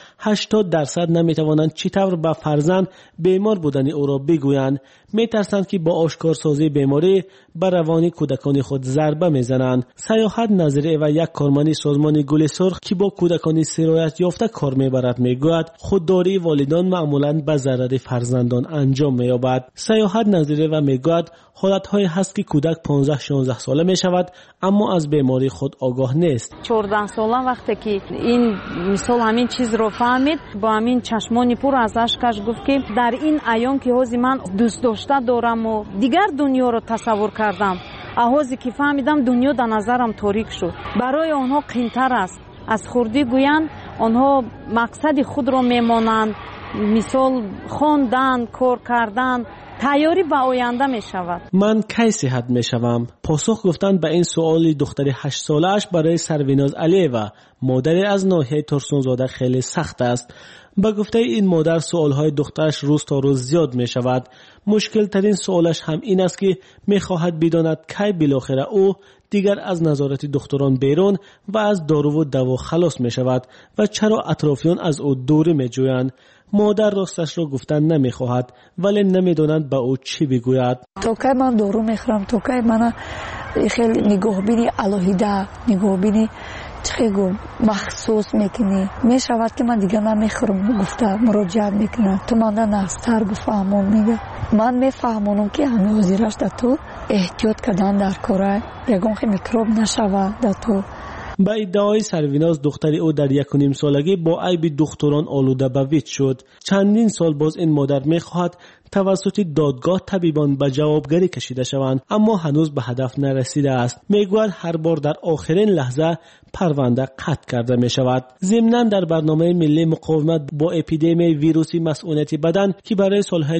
80% نمیتوانند چطور به فرزند بیمار بودن او را بگویند. میترسند که با آشکارسازی بیماری بر روان کودکان خود ضربه میزنند. سیاحت نظری و یک کارمند سازمان گل سرخ که با کودکان سرایت یافته کار میبرد میگوید خودداری والدان معمولاً به ضرر فرزندان انجام مییابد. سیاحت نظری و میگوید حالت‌هایی هست که کودک 15-16 ساله میشود اما از بیماری خود آگاه نیست. 14 ساله وقتی که این مثال همین چیز رو فهمید با همین چشمانی پر از اشکش گفت که در این ایام که حوزی من دوست داشته دارم و دیگر دنیا رو تصور کردم. حوزی که فهمیدم دنیا در نظرم تاریک شد. برای آنها قیمت‌تر است. از خردی گویند آنها مقصد خود را میمانند. مثال خواندن، کار کردن، تیاری به آینده می شود. من کی صحت می شوم؟ پاسخ گفتن به این سوال دختر 8 سالش برای سرویناز علیوه مادر از ناحیه ترسونزاده خیلی سخت است. با گفته این مادر سوالهای دخترش روز تا روز زیاد می شود. مشکل ترین سوالش هم این است که می خواهد بداند کی بالاخره او دیگر از نظارت دکتران بیرون و از دارو و دوا خلاص می شود و چرا اطرافیان از او دوری می جویند. مادر راستش را گفتن نمیخواهد ولی نمیدونند به او چی بگوید. تا که من دارو میخورم تا که من خیلی نگاهبینی الهیده نگاهبینی چقدر مخصوص میکنی میشود که من دیگه نمیخورم گفته مراجعه میکنه تو من نستر بفهمون میگه من میفهمونم که همه حاضرش در تو احتیاط کردن در کاره یکم که میکروب نشود در تو. با ادعای سرویناز دختری او در 1.5 سالگی با عیب دکتران آلوده به ویت شد. چندین سال باز این مادر میخواهد توسط دادگاه طبیبان به جوابگری کشیده شوند اما هنوز به هدف نرسیده است. میگوید هر بار در آخرین لحظه پرونده قطع کرده می شود. ضمناً در برنامه ملی مقاومت با اپیدمی ویروسی مسئولیت بدن که برای سالهای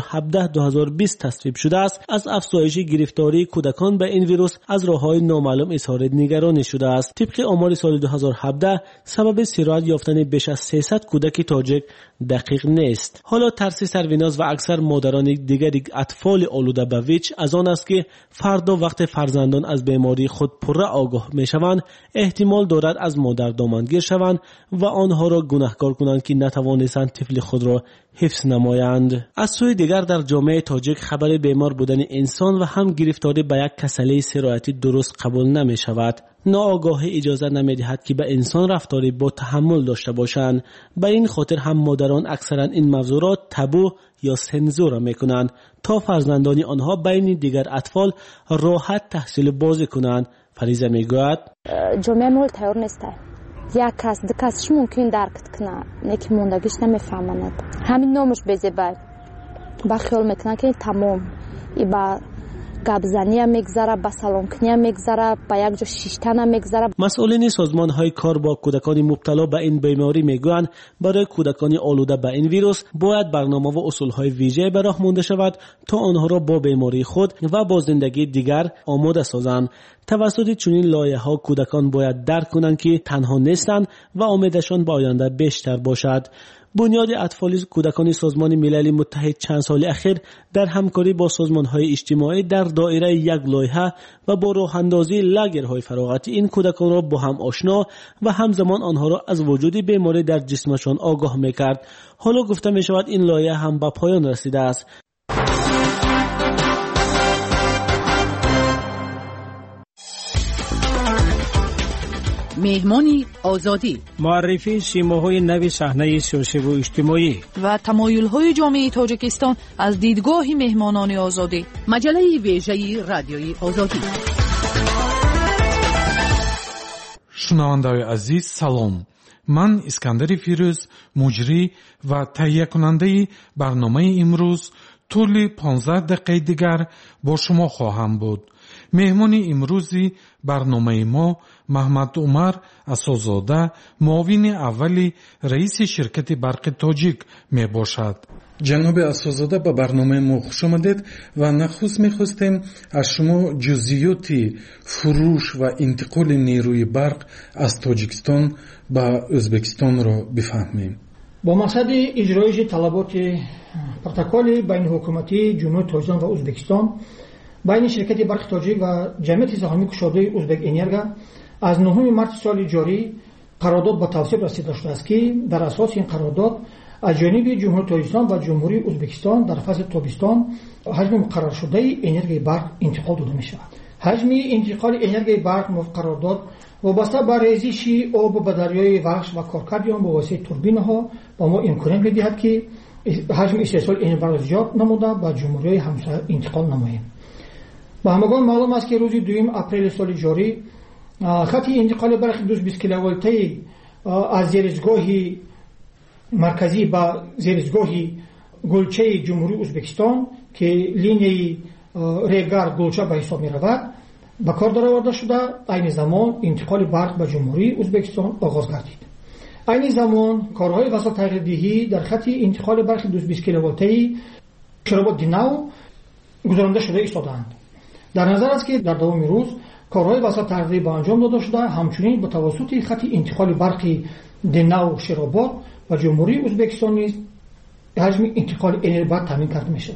2017-2020 تصویب شده است از افزایش گرفتاری کودکان به این ویروس از راههای نامعلوم اظهار نگرانی شده است. طبق آمار سال 2017 سبب سرایت یافتن بیش از 300 کودک تاجیک دقیق نیست. حالا ترس سرویناز و اکثر مادران دیگر اطفال آلوده به ویچ از آن است که فردا وقت فرزندان از بیماری خود پر آگاه می شوند احتمال دارد از مادر دامنگیر شوند و آنها را گناهکار کنند که نتوانستند طفل خود را حفظ نمایند. از سوی دیگر در جامعه تاجیک خبر بیمار بودن انسان و هم گرفتاری به یک کسله سرایتی درست قبول نمی شود. ناآگاهی اجازه نمی دهد که به انسان رفتاری با تحمل داشته باشند. به این خاطر هم مادران اکثرا این موضوعات تابو یا سنزور می کنند تا فرزندان آنها بین دیگر اطفال راحت تحصیل بازی کنند. فریضه می گوید جامعه مول تیار نیست. یک کس دو کسش ممکن درک کنه نیکی موندگیش نمیفهمند. همین نامش بزیبه با خیال میکنه که تمام ای با گابزنی هم میگذره با سلام کنی هم میگذره با یک جا شیشتن هم میگذره. مسئولین سازمان های کار با کودکان مبتلا به این بیماری میگویند برای کودکان آلوده به این ویروس باید برنامه و اصول های ویژه به راه مانده شود تا آنها را با بیماری خود و با زندگی دیگر آماده سازند. توسط چنین لایحه‌ها کودکان باید درک کنند که تنها نیستند و امیدشان به آینده بیشتر باشد. بنیاد اطفال کودکان سازمان ملل متحد چند سال اخیر در همکاری با سازمان‌های اجتماعی در دایره یک لایحه و با راه‌اندازی لاگرهای فراغتی این کودکان را با هم آشنا و همزمان آنها را از وجود بیماری در جسمشان آگاه می‌کرد. حالا گفته می‌شود این لایحه هم به پایان رسیده است. مهمانی آزادی، معرفی سیماهای نو صحنه سیاسی و اجتماعی و تمایل‌های جامعه تاجیکستان از دیدگاه مهمانان آزادی. مجله ویژه رادیوی آزادی. شنوندگان عزیز سلام. من اسکندر فیروز، مجری و تهیه کننده برنامه امروز طول 15 دقیقه دیگر با شما خواهم بود. مهمان امروزی برنامه ما محمد عمر اساس‌زاده، معاون اولی رئیس شرکت برق تاجیک می باشد. جناب اساس‌زاده به برنامه ما خوش آمدید و نخست می‌خواستیم از شما جزئیات فروش و انتقال نیروی برق از تاجیکستان به ازبکستان را بفهمیم. با مقصد اجرای طلبات پروتکل بین حکومتی جمهوری تاجیکستان و ازبکستان بین شرکت برق تاجیک و جمعیت سهامی کشاده ازبک انرژی از 9 مارس سال جاری قرارداد به توصیف رسیده شده است که در اساس این قرارداد از جانب جمهوری تاجیکستان و جمهوری ازبکستان در فصل تابستان حجم مقرر شده انرژی برق انتقال داده می شود. حجم انتقال انرژی برق قرارداد وابسته به ریزش آب به دریای وحش و کارکرد آن با واسطه توربین‌ها با ما امکانیت می‌دهد که حجم استحصال انرژی برق زیاد نموده به جمهوری همسایه انتقال نماییم. با همگان معلوم است که روز 2 اپریل سال جاری خط انتقال برق 220 کیلوولتی از زیرزگاه مرکزی به زیرزگاه گلچه جمهوری ازبکستان که لینیه ریگار گلچه به حساب می رود به کار درآورده شده. این زمان انتقال برق به جمهوری ازبکستان آغاز گردید. این زمان کارهای وسایل تغییردهی در خط انتقال برق 220 کیلوولتی شرابات دیناو گذرانده شده ایستادند. در نظر است که در دوام روز کارهای وسایل تغییردهی به انجام داده شده، همچنین به توسط خط انتقال برق دیناو شرابات و جمهوری ازبکستان نیز حجم انتقال انرژی برق تامین کرده می شود.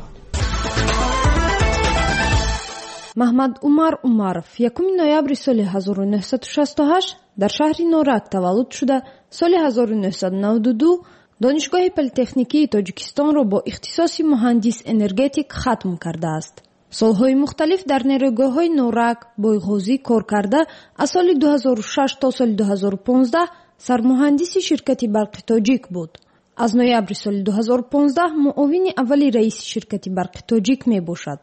محمد عمر عمرов 1 ноябри соли 1968 дар шаҳри Норак таваллуд шуда, соли 1992 донишгоҳи политехникии Тоҷикистонро бо ихтисоси муҳандис энергетик хатм кардааст. солҳои мухталиф дар нерӯйгоҳҳои Норак, Бойғозӣ кор карда, аз соли 2006 то соли 2015 сармуҳандиси ширкати барқи Тоҷик буд. аз ноябри соли 2015 муовини аввали раиси ширкати барқи Тоҷик мебошад.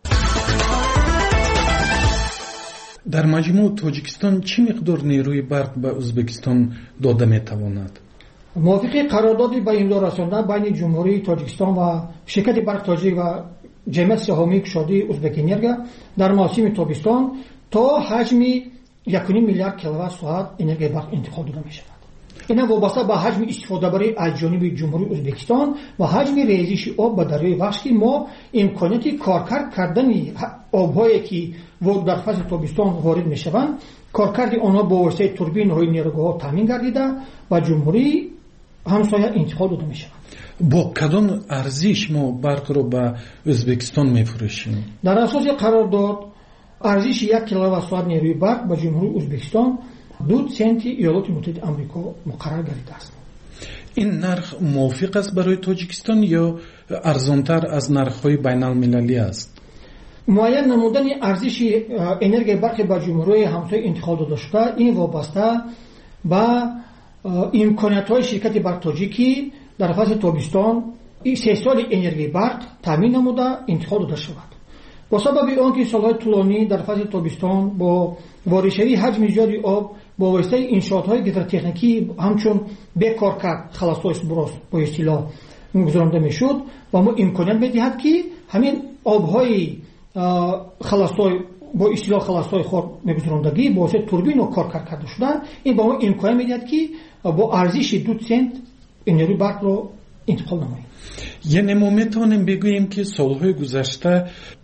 در مجموع تاجیکستان چه مقدار نیروی برق به ازبکستان داده میتواند؟ موافق قرارداد به امضا رسانده بین جمهوری تاجیکستان و شرکت برق تاجیک و جمعیت سهامی کشاده ازبک انرژی در موسم تابستان تا حجم 1.5 میلیارد کیلووات ساعت انرژی برق انتقال داده می شود. این وابسته به حجم استفاده بری از جانب جمهوری ازبکستان و حجم ریزش آب به دریای وحش که ما امکانیت کارکرد کردن آب‌هایی که در فصل تابستان وارد میشوند کارکرد آنها با واسطه توربین‌های نیروگاه‌ها تامین گردیده و جمهوری همسایه انتقال داده میشود. با کدام ارزش ما برق رو به ازبکستان میفروشیم؟ در اساس قرارداد ارزش 1 کیلووات ساعت نیروی برق به جمهوری ازبکستان 2 سنت ایالات متحده آمریکا مقرر گردیده است. این نرخ موافق است برای تاجیکستان یا ارزانتر از نرخ‌های بین‌المللی است؟ معین نمودن ارزش انرژی برق به جمهوری همسایه انتقال داده شده این وابسته به امکانیت‌های شرکت برق تاجیکی در فصل تابستان استحصال انرژی برق تامین نموده انتقال داده شود. با سبب آنکه سال‌های طولانی در فصل تابستان با واریشی حجم زیادی آب با واسطه انشاءات‌های گیدروتکنیکی همچون بکارکرد خلاص‌های براس با اصطلاح گذرانده میشد و ما امکانیت می‌دهد که همین آب‌های خلاص‌های با اصطلاح خلاص‌های خود می‌گذراندگی با واسطه توربین و کارکرد کرده شدن این با ما امکانیت می‌دهد که با ارزش 2 سنت انرژی برق رو انتقال نماییم. یعنی ما میتونیم بگوییم که سالهای گذشته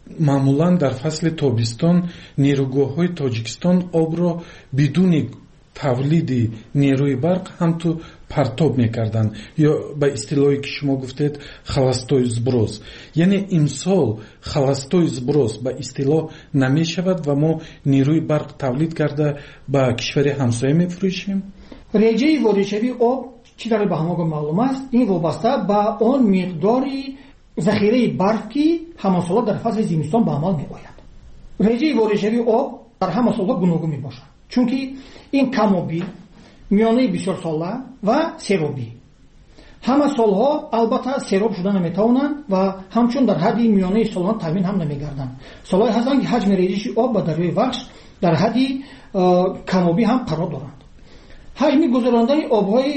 маъмулан дар фасли тобистон нерӯгоҳҳои тоҷикистон обро бидуни тавлиди нерӯи барқ ҳамту партоб мекарданд ё ба истилоҳе ки шумо гуфтед халастои зброс. яъне имсол халастои зброс ба истилоҳ намешавад ва мо нерӯи барқ тавлид карда ба кишвари ҳамсоя мефурӯшем. реҷаи воридшавии об чӣ дарои ба ҳамогон маълум аст, ин вобаста ба он миқдори захираи барф ки ҳамасола дар фасли зимистон ба амал меояд. реҷаи воридшавии об дар ҳама солҳо гуногун мебошад, чунки ин камобӣ, миёнаи бисёрсола ва серобӣ. ҳама солҳо албатта сероб шуда наметавонанд ва ҳамчун дар ҳадди миёнаи солона таъмин ҳам намегарданд. солҳое ҳастанд ки ҳаҷми реҷиши об ба дарёи вахш дар ҳадди камобӣ ҳам қарор доранд. ҳаҷми гузарондани обҳои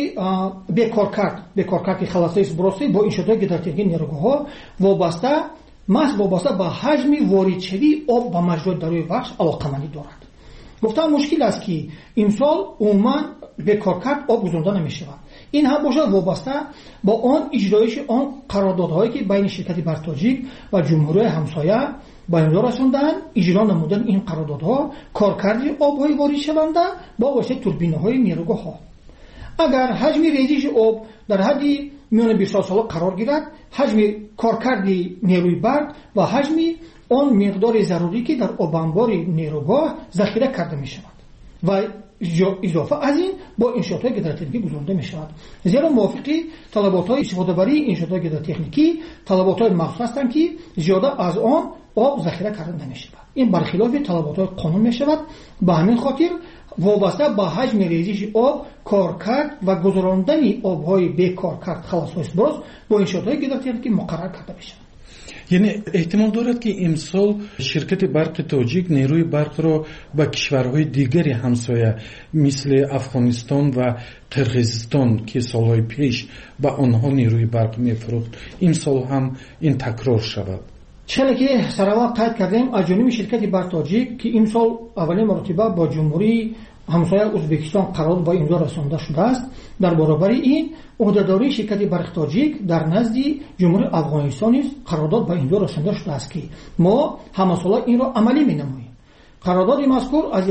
бекоркард халастои сброси бо иншоотҳои гидротехникии нерӯгоҳҳо вобаста ба ҳаҷми воридшавии об ба маҷрои дарёи вахш алоқамандӣ дорад. гуфтам мушкил аст ки имсол умуман бекоркард об гузаронда намешавад. ин ҳам бошад вобаста ба он иҷроиши он қарордодҳое ки байни ширкати бартоҷик ва ҷумҳурияи ҳамсоя ба имзо расонданд. иҷро намудани ин қарордодҳо коркарди обҳои воридшаванда бо воситаи турбинаҳои нерӯгоҳҳо. агар ҳаҷми реҷиши об дар ҳадди миёни бисёрсола қарор гирад, ҳаҷми коркарди нерӯи барқ ва ҳаҷми он миқдори зарурӣ ки дар обанбори нерӯгоҳ захира карда мешавад ва изофа аз ин бо иншоотҳои гидротехникӣ гузаронда мешавад. зеро мувофиқи талаботҳои истифодабарии иншоотҳои гидротехникӣ талаботҳои махсус ҳастанд ки зиёда аз он об захира карда намешавад. ин бархилофи талаботҳои қонун мешавад. ба ҳамин хотир вобаста ба ҳаҷми реҷиши об коркард ва гузарондани обҳои бекоркард халасои сброс бо иншоотҳои гидротехникӣ муқаррар карда мешавад. яъне эҳтимол дорад ки имсол ширкати барқи тоҷик нерӯи барқро ба кишварҳои дигари ҳамсоя мисли афғонистон ва қирғизистон ки солҳои пеш ба онҳо нерӯи барқ мефурӯхт имсол ҳам ин такрор шавад. чиқадре ки сараввал қайд кардем аз ҷониби ширкати бартоҷик ки имсол аввалин маротиба бо ҷумҳурии ҳамсоя ӯзбекистон қарород ба имзо расонда шудааст. дар баробари ин ӯҳдадории ширкати барқи тоҷик дар назди ҷумҳурии афғонистон низ қарордод ба имзо расонда шудааст ки мо ҳамасола инро амалӣ менамоем. қарордоди мазкур аз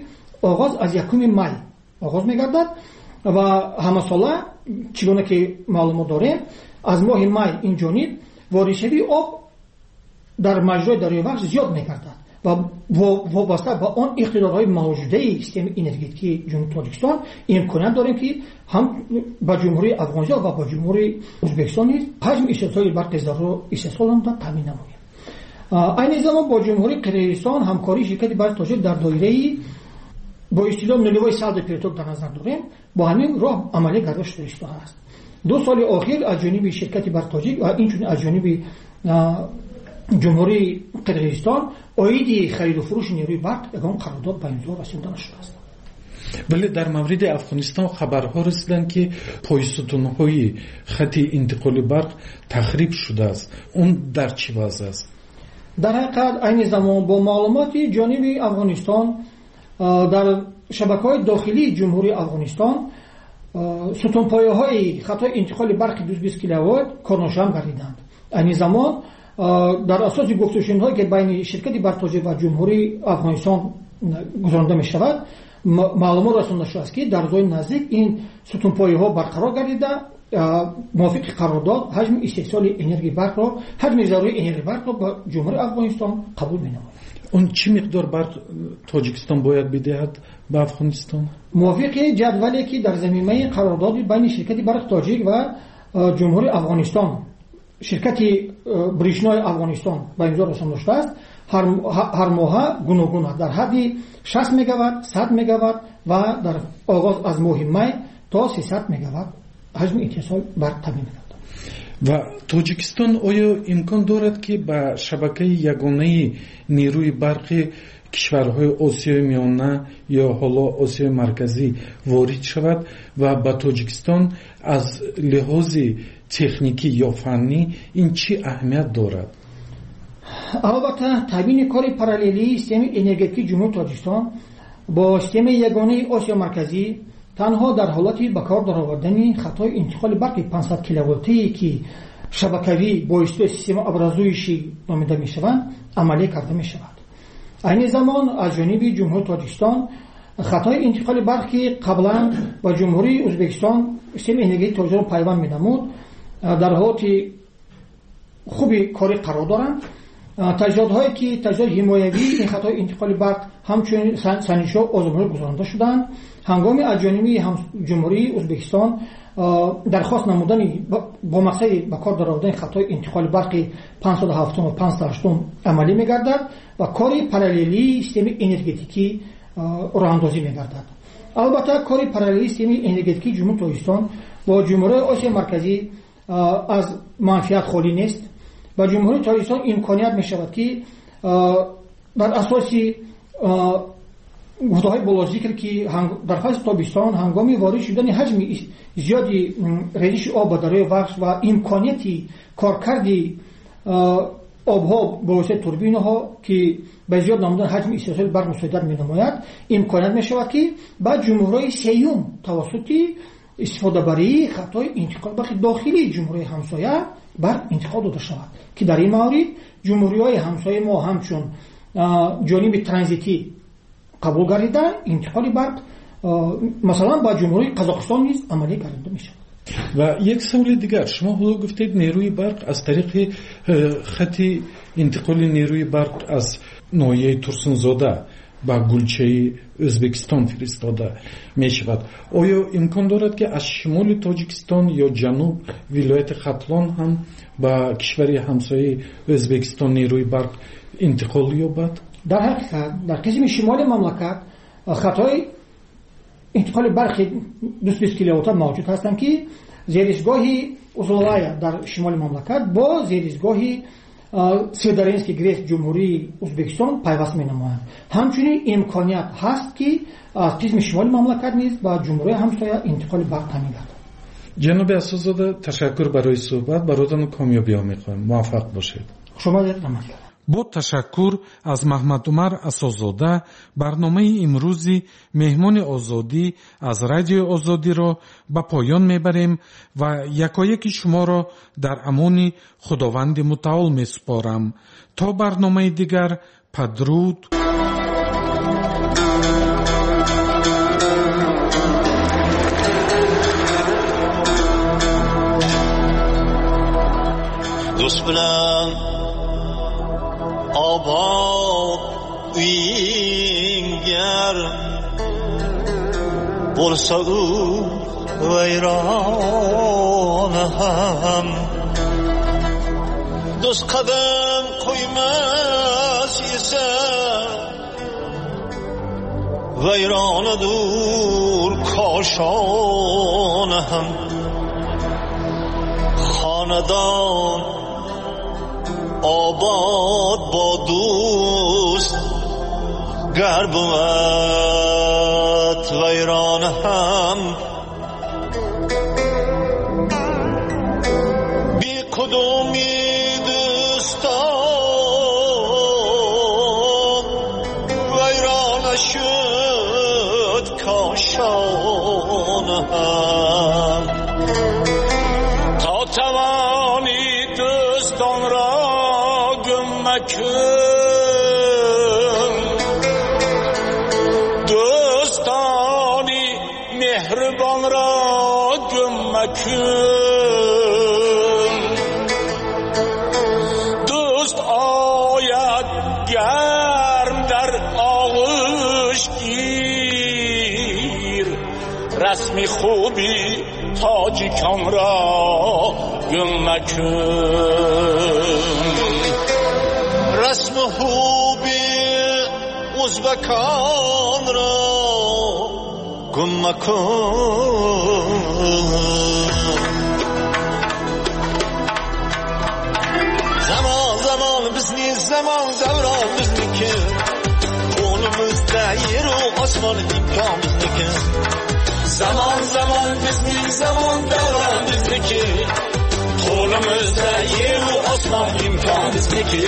1 май оғоз мегардад ва ҳамасола чӣ гуна ки маълумот дорем аз моҳи май инҷониб воридшавии об дар маҷрои дарёи вахш зиёд мегардад ва вобаста ба он иқтидорҳои мавҷудаи системаи энергетикии ҷумҳури тоҷикистон имконият дорем ки ҳам ба ҷумҳурии афғонистон ва ба ҷумҳурии ӯзбекистон низ ҳаҷми истеҳсоли барқи зарур истеҳсол намуда таъмин намоем. айни замон бо ҷумҳурии қирғизистон ҳамкории ширкати барқи тоҷик дар доираи бо истилоҳ нулевой салдо переток дар назар дорем бо ҳамин роҳ амалӣ гарда шуда истодааст. 2 соли охир аз ҷониби ширкати барқи тоҷик ва инчунин аз ҷониби ҷумҳурии қирғизистон оиди хариду фурӯши нерӯи барқ ягон қарордод ба имзо расонда нашудааст. вале дар мавриди афғонистон хабарҳо расиданд ки пойсутунҳои хати интиқоли барқ тахриб шудааст. он дар чӣ вазъ аст? дар ҳақиқат айни замон бо маълумоти ҷониби афғонистон дар шабакаҳои дохилии ҷумҳурии афғонистон сутунпояҳои хатҳои интиқоли барқи 220 киловольт корношам гардиданд. айни замон дар асоси гуфтушунидҳое ки байни ширкати бартоҷик ва ҷумҳурии афғонистон гузаронда мешавад маълумот расонда шудааст ки дар рӯзҳои наздик ин сутунпояҳо барқарор гардида мувофиқи қарордод ҳаҷми истеҳсоли энергияи барқро ҳаҷми зарурии энергияи барқро ба ҷумҳурии афғонистон қабул менамояд. он чӣ миқдор барқ тоҷикистон бояд бидиҳад ба афғонистон? мувофиқи ҷадвале ки дар заминаи қарордоди байни ширкати барқи тоҷик ва ҷумҳурии афғонистон ширкати бришнои афғонистон ба имзо расонда шудааст. ҳар моҳа гуногун аст дар ҳадди 60 мегаватт 100 мегаватт ва дар оғоз аз моҳи май то 300 мегаватт ҳаҷми иттисол барқ таъмин мекард. ва тоҷикистон оё имкон дорад ки ба шабакаи ягонаи нерӯи барқи кишварҳои осиёи миёна ё ҳоло осиёи марказӣ ворид шавад ва ба тоҷикистон аз лиҳози техникӣ ё фаннӣ ин чӣ аҳамият дорад? албатта таъмини кори параллелии системаи энергетикии ҷумҳурии тоҷикистон бо системаи ягонаи осиё марказӣ تنها در حالت به کار درآوردن خطای انتقال برق 500 کیلوولتی که شبکوی با استفاده سیستم ابرازویشی نامیده می شوند عملی کرده می شود. این زمان از جانب جمهوری تاجیکستان خطای انتقال برق که قبلا با جمهوری ازبکستان سیستم انرژی تاجیک پیوند می نمود در حالت خوبی کاری قرار دارند. تجهیزات‌هایی که تجهیزات حمایوی این خطای انتقال برق همچنین سنجش‌ها آزمایش گذرانده شدند. هنگام از جانب جمهوری ازبکستان درخواست نمودن با مقصد به کار درآوردن خطای انتقال برق 507 و 508 عملی می‌گردد و کاری پاراللی سیستم انرژتیکی راه‌اندازی می‌گردد. البته کاری پاراللی سیستم انرژتیکی جمهوری تاجیکستان با جمهوری آسیا مرکزی از منفعت خالی نیست. با جمهوری تاجیکستان امکانیت می‌شود که بر اساس گفته‌های بالا ذکر که در فصل تابستان هنگام وارد شدن حجم زیادی ریزش آب به دریای وخش و امکانیتی کارکرد آبها با واسطه توربین‌ها که به زیاد نمودن حجم استحصال برق مساعدت می‌نماید امکانیت می‌شود که بعد جمهوری سیوم توسط استفاده برای خطای انتقال برق داخلی جمهوری همسایه برق انتقال داده شود که در این مورد جمهوری‌های همسایه ما همچون جانب ترانزیتی قبول گردیده انتقال برق مثلا با جمهوری قزاقستان نیز عملی گردیده میشه. و یک سوال دیگر، شما حالا گفتید نیروی برق از طریق خط انتقال نیروی برق از ناحیه ترسنزاده با گلچه ازبکستان فرستاده می شود. آیا امکان دارد که از شمال تاجیکستان یا جنوب ولایت ختلان هم با کشور همسایه ازبکستان نیروی برق انتقال یابد؟ در حقیقت در قسم شمال مملکت خطای انتقال برق 220 کیلووات موجود هستند که زیرسگاهی اوزولای در شمال مملکت با زیرسگاهی سیدارینسکی گریس جمهوری ازبکستان پیوست می‌نمایند. همچنین امکانیت هست که از قسم شمال مملکت نیز با جمهوری همسایه انتقال برق تامین گردد. جناب اساس‌زاده تشکر برای صحبت. براتون کامیابی‌ها می‌خوایم. موفق باشید. شما در رحمت. با تشکر از محمد عمر اساس‌زاده برنامه امروزی مهمان آزادی از رادیو آزادی را به پایان میبریم و یکایک شما را در امان خداوند متعال میسپارم. تا برنامه دیگر بدرود. آباد وینگر بولسا او ویران هم دوست قدم قویمز یسه ویران دور کاشان هم خاندان آباد با دوست گر بود ویران هم بی کدومی دوستان ویران شد کاشان هم تا توانی دوستان را دوستانی مهربان را گمکن دوست آید گرم در آغوش گیر رسمی خوبی تاجیکان را گمکن رسم خوبی ازبکان را گم مکن zaman bizni zaman davron bizniki qo'limizda yeru osmon imkon bizniki zaman bizni zaman davron bizniki qo'limizda yeru osmon imkon bizniki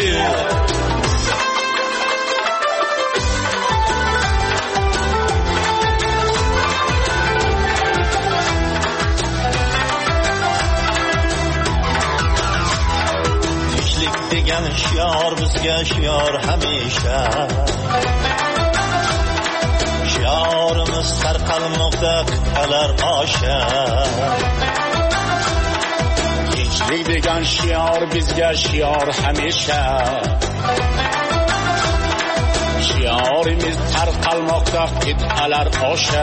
degan shior bizga shior hamisha shiorimiz tarqalmoqda qit'alar osha tinchlik degan shior bizga shior hamisha shiorimiz tarqalmoqda qit'alar osha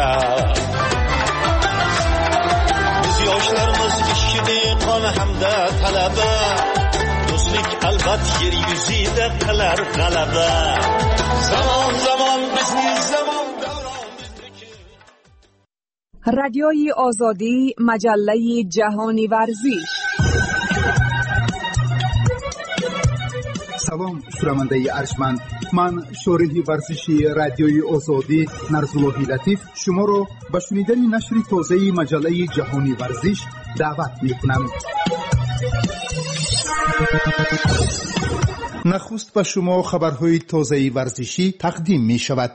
biz yoshlarimiz ishchi dehqon hamda talaba do'stlik albat yer yuzida qilar g'alaba zamon zamon bizning zamon رادیوی آزادی مجله جهانی ورزش سلام شنونده ارجمند من شارح ورزشی رادیوی آزادی نرزاللهی لطیف شما را به شنیدن نشر تازه مجله جهانی ورزش دعوت می‌کنم. نخست به شما خبرهای تازه ورزشی تقدیم می‌شود.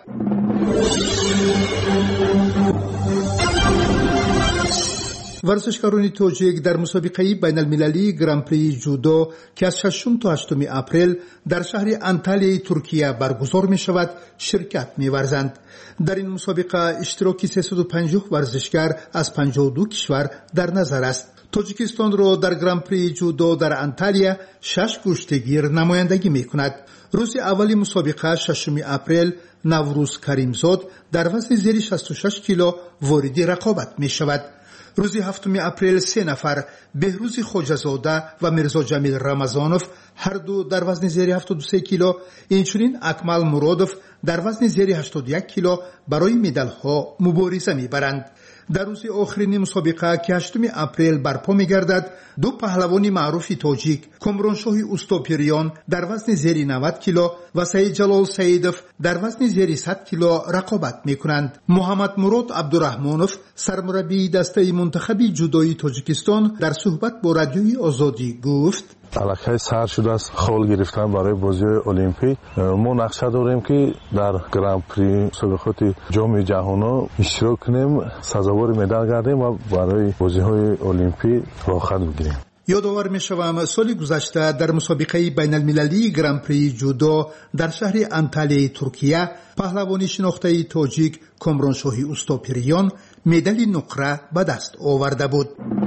ورزشکاران تاجیک در مسابقه بین المللی گران پری جودو که از 6 تا 8 اپریل در شهر انتالیای ترکیه برگزار می شود شرکت می ورزند. در این مسابقه اشتراک 350 ورزشکار از 52 کشور در نظر است. تاجیکستان را در گران پری جودو در انتالیا 6 کشتیگیر نمایندگی می کند. روز اول مسابقه 6 اپریل نوروز کریمزاد در وزن زیر 66 کیلو وارد رقابت می شود. روز 7 اپریل 3 نفر بهروز خواجه‌زاده و میرزا جمیل رمضانوف هر دو در وزن زیر 73 کیلو، اینچنین اکمل مرادوف در وزن زیر 81 کیلو برای مدال ها مبارزه می‌برند. در روز آخرین مسابقه که 8 اپریل برپا می‌گردد، دو پهلوان معروف تاجیک کامرانشاه اوستاپیریان در وزن زیر 90 کیلو و سید جلال سیدوف در وزن زیر 100 کیلو رقابت می‌کنند. محمد مراد عبدالرحمانوف سرمربی دسته منتخب جودوی تاجیکستان در صحبت با رادیوی آزادی گفت: الکی سر شده است خال گرفتن برای بازی المپیک. ما نقشه داریم که در گران پری مسابقات جام جهانی اشتراک کنیم، سزاوار مدال گردیم و برای بازی‌های المپیک راه خط بگیریم. یادآور می‌شوم سال گذشته در مسابقه بین المللی گران پری جودو در شهر انتالیای ترکیه پهلوانی شناخته تاجیک کامرانشاه اوستاپیریان مدال نقره به دست آورده بود.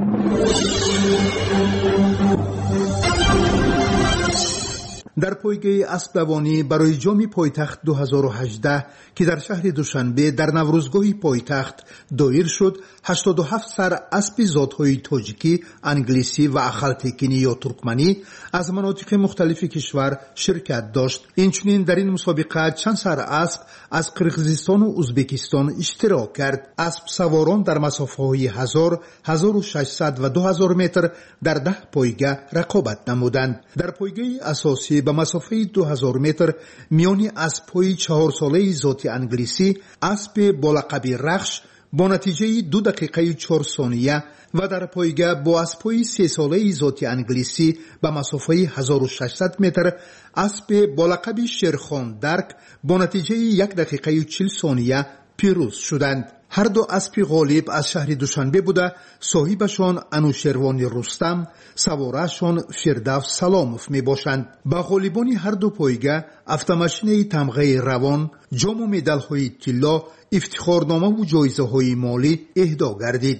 در پایگاه اسب‌دوانی برای جام پایتخت 2018 که در شهر دوشنبه در نوروزگاه پایتخت دایر شد، 87 سر اسب ذات‌های تاجیکی، انگلیسی و اخالتکینی یا ترکمنی از مناطق مختلف کشور شرکت داشت. اینچنین در این مسابقه چند سر اسب از قرقیزستان و ازبکستان اشتراک کرد. اسب سواران در مسافه‌های 1000، 1600 و 2000 متر در 10 پایگاه رقابت نمودند. در پایگاه اساسی به مسافه 2000 متر میان اسب‌های 4 ساله ذات انگلیسی، اسب با لقب رخش با نتیجه 2 دقیقه 4 ثانیه و در پایگاه با اسب‌های 3 ساله ذات انگلیسی به مسافه 1600 متر، اسب با لقب شیرخان درک با نتیجه 1 دقیقه 40 ثانیه پیروز شدند. هر دو اسب غالب از شهر دوشنبه بوده، صاحبشان انوشیروان رستم، سوارشان فردوس سلاموف می باشند. به غالبان هر دو پایگاه автомашинаи тамғаи равон, ҷому медалҳои тилло, ифтихорномаву ҷоизаҳои молӣ эҳдо гардид.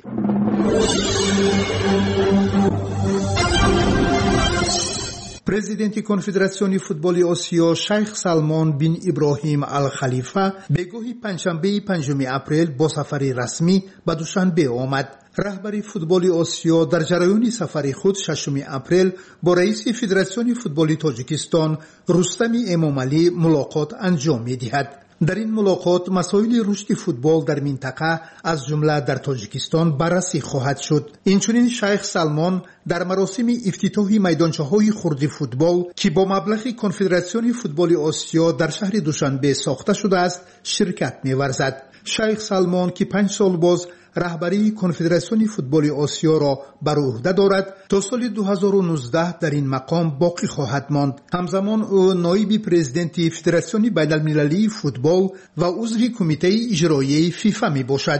президенти конфедератсиони футболи осиё шайх салмон бин иброҳим ал-халифа бегоҳи панҷшанбеи 5 апрел бо сафари расмӣ ба душанбе омад. раҳбари футболи осиё дар ҷараёни сафари худ 6 апрел бо раиси федератсиони футболи тоҷикистон рустами эмомалӣ мулоқот анҷом медиҳад. дар ин мулоқот масоили рушди футбол дар минтақа аз ҷумла дар тоҷикистон баррасӣ хоҳад шуд. инчунин шайх салмон дар маросими ифтитоҳи майдончаҳои хурди футбол ки бо маблағи конфедератсиони футболи осиё дар шаҳри душанбе сохта шудааст ширкат меварзад. шайх салмон ки 5 сол боз раҳбарии конфедератсиони футболи осиёро бар уҳда дорад, то соли 2019 дар ин мақом боқӣ хоҳад монд. ҳамзамон ӯ ноиби президенти федератсиони байналмилалии футбол ва узви кумитаи иҷроияи фифа мебошад.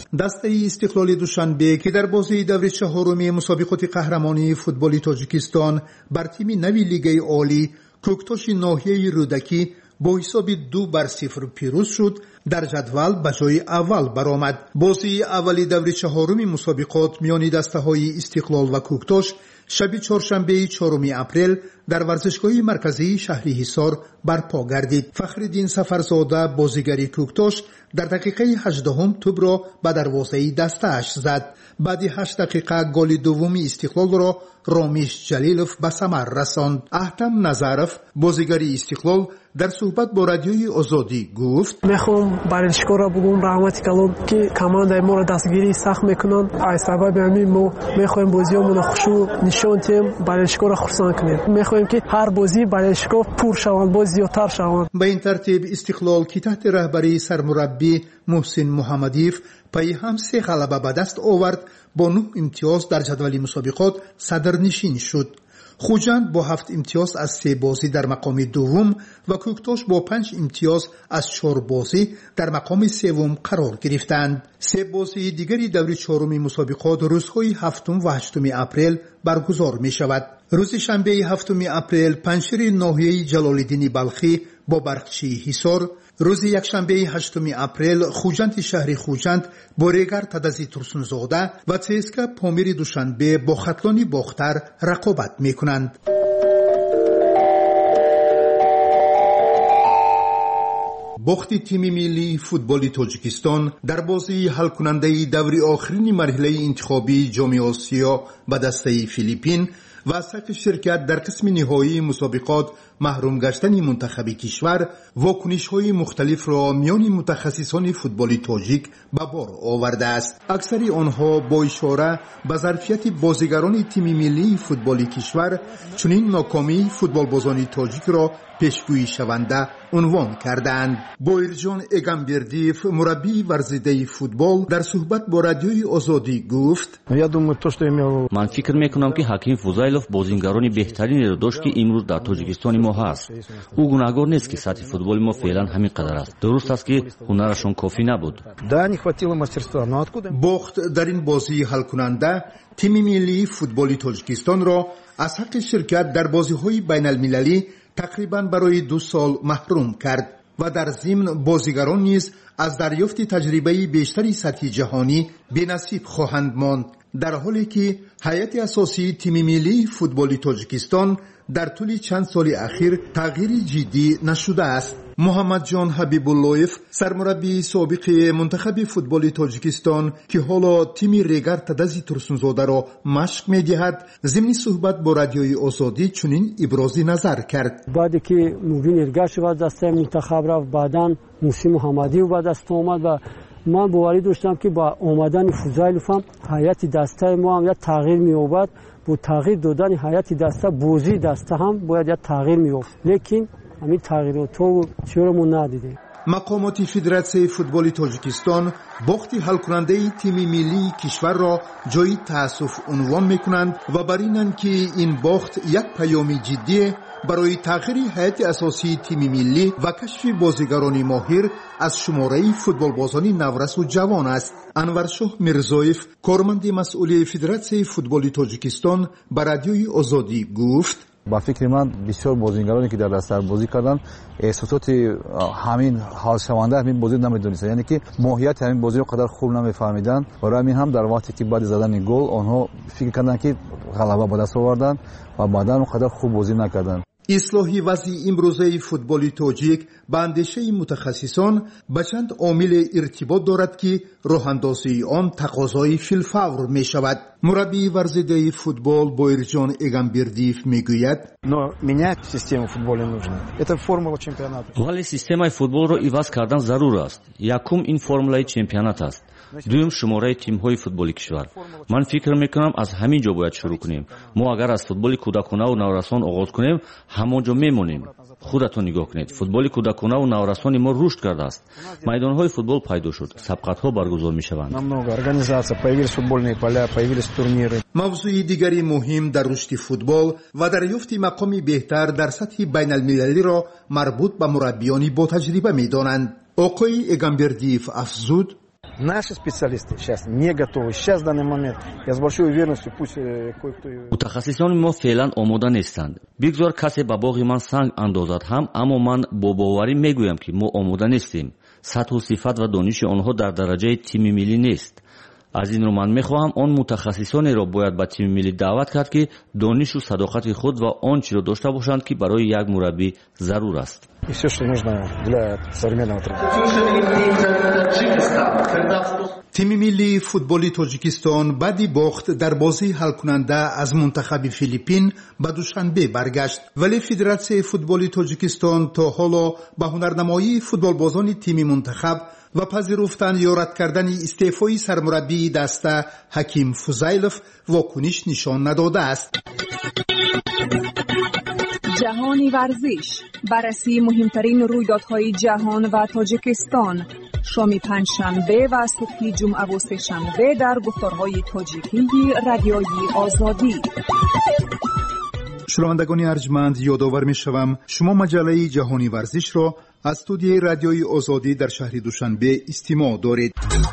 دسته استقلال دوشنبه که در بازی دور چهارم مسابقات قهرمانی فوتبال تاجیکستان بر تیم نوی لیگ عالی کوکتوش ناحیه رودکی با حساب 2-0 پیروز شد، در جدول به جای اول برآمد. بازی اولی دور چهارم مسابقات میان دسته های استقلال و کوکتوش شب چهارشنبه 4 اپریل در ورزشگاه مرکزی شهر حصار برپا گردید. فخرالدین سفرزاده بازیگر کوکتوش در دقیقه 18 توپ را به دروازه دسته‌اش زد. بعد 8 دقیقه گل دوم استقلال را رامیش جلیلوف به ثمر رساند. احتم نظرف بازیگر استقلال در صحبت با رادیوی آزادی گفت: میخوام ورزشکار را بگم رحمت کلام که کمانده ما را دستگیری سخت میکنن. از سبب همین ما میخوایم بازیامون خوشو نشون تیم ورزشکار را خرسان کنیم. میخوایم که هر بازی ورزشکار پر شوند، باز زیادتر شوند. به این ترتیب استقلال که تحت رهبری سرمربی محسن محمدیف پای هم 3 غلبه به دست آورد، با 9 امتیاز در جدول مسابقات صدرنشین شد. خوجند با 7 امتیاز از 3 بازی در مقام دوم و کوکتوش با 5 امتیاز از 4 بازی در مقام سوم قرار گرفتند. 3 بازی دیگری دور چهارم مسابقات روزهای 7 و 8 اپریل برگزار می شود. روز شنبه 7 اپریل پنجشیر ناحیه جلال‌الدین بلخی با برقچی حصار، روز یکشنبه 8 اپریل خوجند شهر خوجند با ریگر تدزی ترسونزاده و تسکا پامیر دوشنبه با خطلانی باختر رقابت می کنند. باخت تیم ملی فوتبال تاجیکستان در بازی حل کننده دور آخرین مرحله انتخابی جام آسیا به دسته فیلیپین و از حق شرکت در قسم نهایی مسابقات محروم گشتن منتخب کشور واکنش‌های مختلف را میان متخصصان فوتبال تاجیک به بار آورده است. اکثر آنها با اشاره به ظرفیت بازیگران تیم ملی فوتبال کشور چنین ناکامی فوتبالبازان تاجیک را پیشگویی شونده عنوان کردند. بایرجان اگامبردیف مربی ورزیده فوتبال در صحبت با رادیوی آزادی گفت: من فکر میکنم که حکیم فوزایلوف بازیگران بهترینی را داشت که امروز در تاجیکستان ما هست. او گناهکار نیست که سطح فوتبال ما فعلا همین قدر است. درست است که هنرشون کافی نبود. باخت در این بازی حل کننده تیم ملی فوتبال تاجیکستان را از حق شرکت در بازی‌های بین‌المللی تقریباً برای 2 سال محروم کرد و در ضمن بازیگران نیز از دریافت تجربه بیشتری سطح جهانی بی‌نصیب خواهند ماند، در حالی که هیئت اساسی تیم ملی فوتبال تاجیکستان در طول چند سال اخیر تغییر جدی نشده است. محمد جان حبیب اللهیف سرمربی سابق منتخب فوتبال تاجیکستان که حالا تیم ریگر تدزی ترسونزاده را مشق می‌دهد، ضمن صحبت با رادیوی آزادی چنین ابراز نظر کرد: بعد که موبین ارگاش و دسته منتخب رفت، بعداً موسی محمدی و دست آمد و من باوری داشتم که با آمدن فوزایلوف هم هیئت دسته ما هم یک تغییر می‌یابد. با تغییر دادن هیئت دسته بازی دسته هم باید یک تغییر می‌یافت، لیکن همین تغییرات رو چرا ما ندیدیم. مقامات فدراسیون فوتبال تاجیکستان باخت حل کننده تیم ملی کشور را جای تأسف عنوان می‌کنند و بر اینند که این باخت یک پیام جدی برای تغییر هیئت اساسی تیم ملی و کشف بازیگران ماهر از شماره فوتبالبازان نورس و جوان است. انورشاه میرزایف کارمند مسئول فدراسیون فوتبال تاجیکستان به رادیوی آزادی گفت: با فکر من بسیار بازیگرانی که در دستر بازی کردن احساسات همین حال شونده همین بازی نمیدونستن، یعنی که ماهیت همین بازی رو قدر خوب نمیفهمیدن و همین هم در وقتی که بعد زدن گل آنها فکر کردن که غلبه به دست آوردن و بعداً قدر خوب بازی نکردن. اصلاح وضع امروزه فوتبال تاجیک به اندیشه متخصصان به چند عامل ارتباط دارد که راه اندازی آن تقاضای فی‌الفور می شود. مربی ورزیده فوتبال بایرجان اگامبردیف میگوید: ولی سیستم فوتبال را عوض کردن ضرور است. یکم این فرمولای چمپیونات است. دوم شماره تیم‌های فوتبالی کشور. من فکر می‌کنم از همین جا باید شروع کنیم. ما اگر از فوتبال کودکانه و نورسان آغاز کنیم، همونجا میمونیم. خودتون نگاه کنید. فوتبال کودکانه و نورسان ما رشد کرده است. میدان‌های فوتبال پیدا شد. سبقت‌ها برگزار می‌شوند. موضوع دیگری مهم در رشد فوتبال و دریافت مقامی بهتر در سطح بین‌المللی را مربوط به مربیان با تجربه می‌دانند. آقای اگامبردیف افزود: Наши специалисты сейчас не готовы. Сейчас в данный момент я с большой уверенностью пусть кое-кто. متخصصان ما فعلا آماده نیستند. بگذار کسی به باغ من سنگ اندازد هم، اما من با باوری میگویم که ما آماده نیستیم. سطح و صفت و دانش آنها در درجه تیم ملی نیست. از این رو من میخواهم آن متخصصانی را باید به تیم ملی دعوت کرد که دانش و صداقت خود و آنچه را داشته باشند که برای یک مربی ضرور است. تیم ملی فوتبال تاجیکستان بعد باخت در بازی حل کننده از منتخب فیلیپین به دوشنبه برگشت، ولی فدراسیون فوتبال تاجیکستان تا حالا به هنرنمایی فوتبالبازان تیم منتخب و پذیرفتن یا رد کردن استعفای سرمربی دسته حکیم فوزیلوف واکنش نشان نداده است. جهانی ورزش، بررسی مهمترین رویدادهای جهان و تاجیکستان، شام پنجشنبه و صبح جمعه و سه‌شنبه در گفتارهای تاجیکی رادیوی آزادی. شنوندگان ارجمند، یادآور می‌شوم شما مجله جهانی ورزش را از استودیوی رادیوی آزادی در شهر دوشنبه استماع دارید.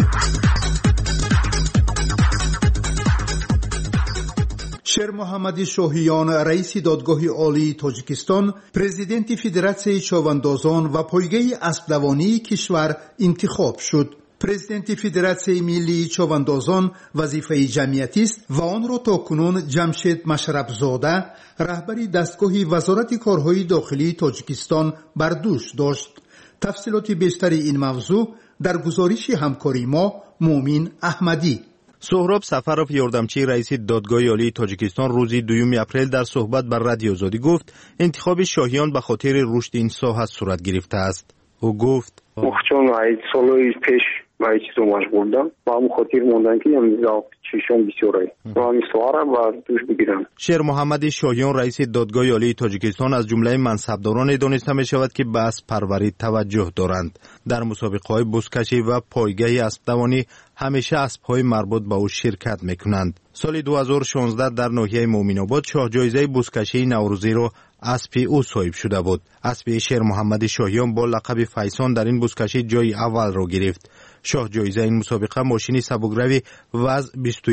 شیر محمد شاهیان، رئیس دادگاه عالی تاجیکستان، پرزیدنت فدراسیون چوندازان و پایگاه اسبدوانی کشور انتخاب شد. پرزیدنت فدراسیون ملی چوندازان وظیفه جمعیتی است و آن را تاکنون جمشید مشربزاده، رهبر دستگاه وزارت کارهای داخلی تاجیکستان بر دوش داشت. تفصیلات بیشتر این موضوع در گزارش همکاری ما مومین احمدی. سهراب سفرов یاردمچی رئیس دادگاه عالی تاجیکستان روز 2 اپریل در صحبت بر رادیو آزادی گفت انتخاب شاهیان به خاطر رشد این ساحه صورت گرفته است. او گفت چون سالهای پیش با چیزو مشغول بودم با همون خاطر موندن که امضا چشم بسیاره و همین سواره و دوش بگیرم. شیر محمد شاهیان رئیس دادگاه عالی تاجیکستان از جمله منصبداران دانسته می شود که به اسب پروری توجه دارند. در مسابقه‌های بزکشی و پایگاه اسبدوانی همیشه اسب‌های مربوط به او شرکت می‌کنند. سال 2016 در ناحیه مومن‌آباد شاه جایزه بزکشی نوروزی را اسب او صاحب شده بود. اسب شیر محمد شاهیان با لقب فیسان در این بزکشی جای اول را گرفت. شاه جایزه این مسابقه ماشین سبکروی وزن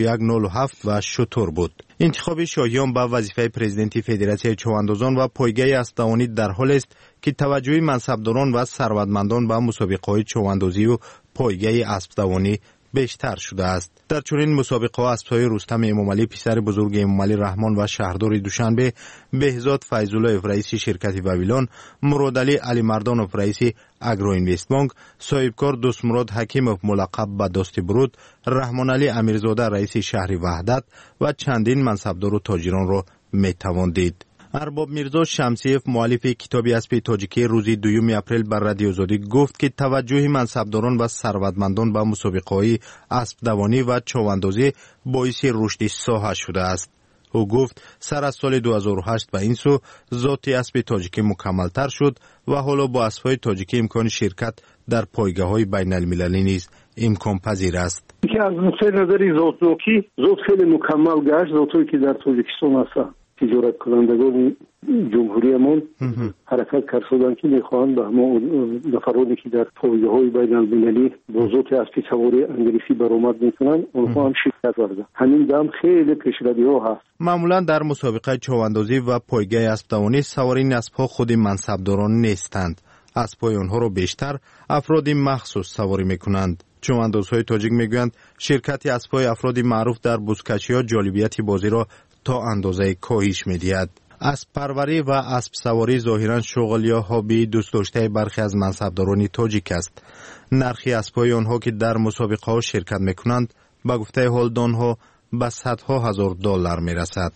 2107 و شتر بود. انتخاب شاهیان به وظیفه پرزیدنت فدراسیون چواندازان و پایگاه اسبدوانی در حال است که توجه منصبداران و ثروتمندان به مسابقه‌های چواندازی و پایگاه اسبدوانی بیشتر شده است. در چنین مسابقه ها اسب‌های رستم امامعلی پسر بزرگ امامعلی رحمان و شهردار دوشنبه، بهزاد فیض‌الله رئیس شرکت وویلان، مرادعلی علی مردانوف رئیس اگرو اینوست بانک، صاحبکار دوستمراد حکیموف ملقب به دوست برود، رحمان علی امیرزاده رئیس شهر وحدت و چندین منصبدار و تاجران را میتوان دید. ارباب میرزا شمسیف مؤلف کتاب اسب تاجیکی روز 2 اپریل بر رادیو آزادی گفت که توجه منصبداران و ثروتمندان به مسابقه‌های اسبدوانی و چواندازی باعث رشد ساحه شده است. او گفت سر از سال 2008 به این سو ذات اسب تاجیکی مکملتر شد و حالا با اسب‌های تاجیکی امکان شرکت در پایگاه‌های بین‌المللی نیز امکان پذیر است. که از نظر ذاتی ذات خیلی مکمل گشت، ذاتی که در تاجیکستان هست. تجارت کنندگان جمهوریمان حرکت کردند که میخواهند به همه نفرانی که در پایگاه‌های بین‌المللی با ذات اسب سواری انگلیسی برآمد میکنند اونها هم شرکت کردند. همین دم خیلی پیشروی‌ها هست. معمولا در مسابقه چواندازی و پایگاه اسبدوانی سوارین اسب‌ها خود منصبداران نیستند. اسب‌های آنها را بیشتر افراد مخصوص سواری میکنند. چواندازهای تاجیک میگویند شرکت اسب‌های افراد معروف در بزکشی‌ها جالبیت بازی را تا اندازه کاهش می‌دهد. اسب پروری و اسب سواری ظاهراً شغل یا هابی دوست داشته برخی از منصبداران تاجیک است. نرخ اسب‌های آنها که در مسابقه‌ها شرکت می‌کنند به گفته هولدان‌ها به صدها هزار دلار می‌رسد.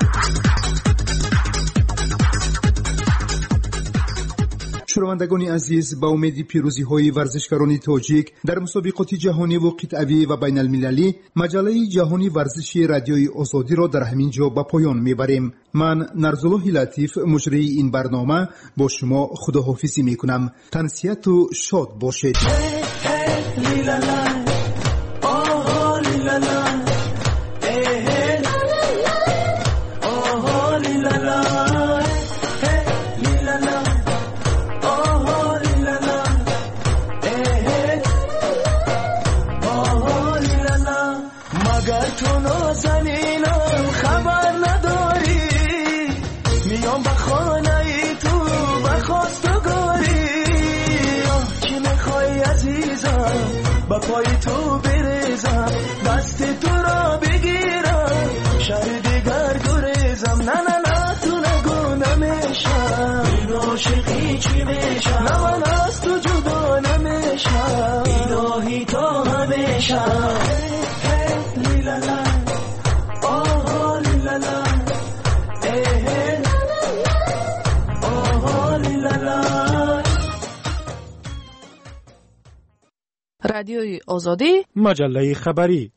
شنوندگان عزیز، با امید پیروزی‌های ورزشکاران تاجیک در مسابقات جهانی و قطعی و بین المللی، مجله جهانی ورزشی رادیوی آزادی را در همین جا به پایان میبریم. من نرزالله لطیف مجری این برنامه با شما خداحافظی میکنم. تنسیت و شاد باشید. تو نازنینم خبر نداری، میام به خانه تو به خواستگاری. کی میخوای عزیزم با پای تو بریزم، دست تو را بگیرم شهر دیگر گریزم. نه نه نه تو نگو نمیشم، این عاشقی چی میشم، نه من از تو جدا نمیشم، الهی تا همیشه. لیلالا آه لیلالا آه لیلالا. رادیوی آزادی، مجله خبری.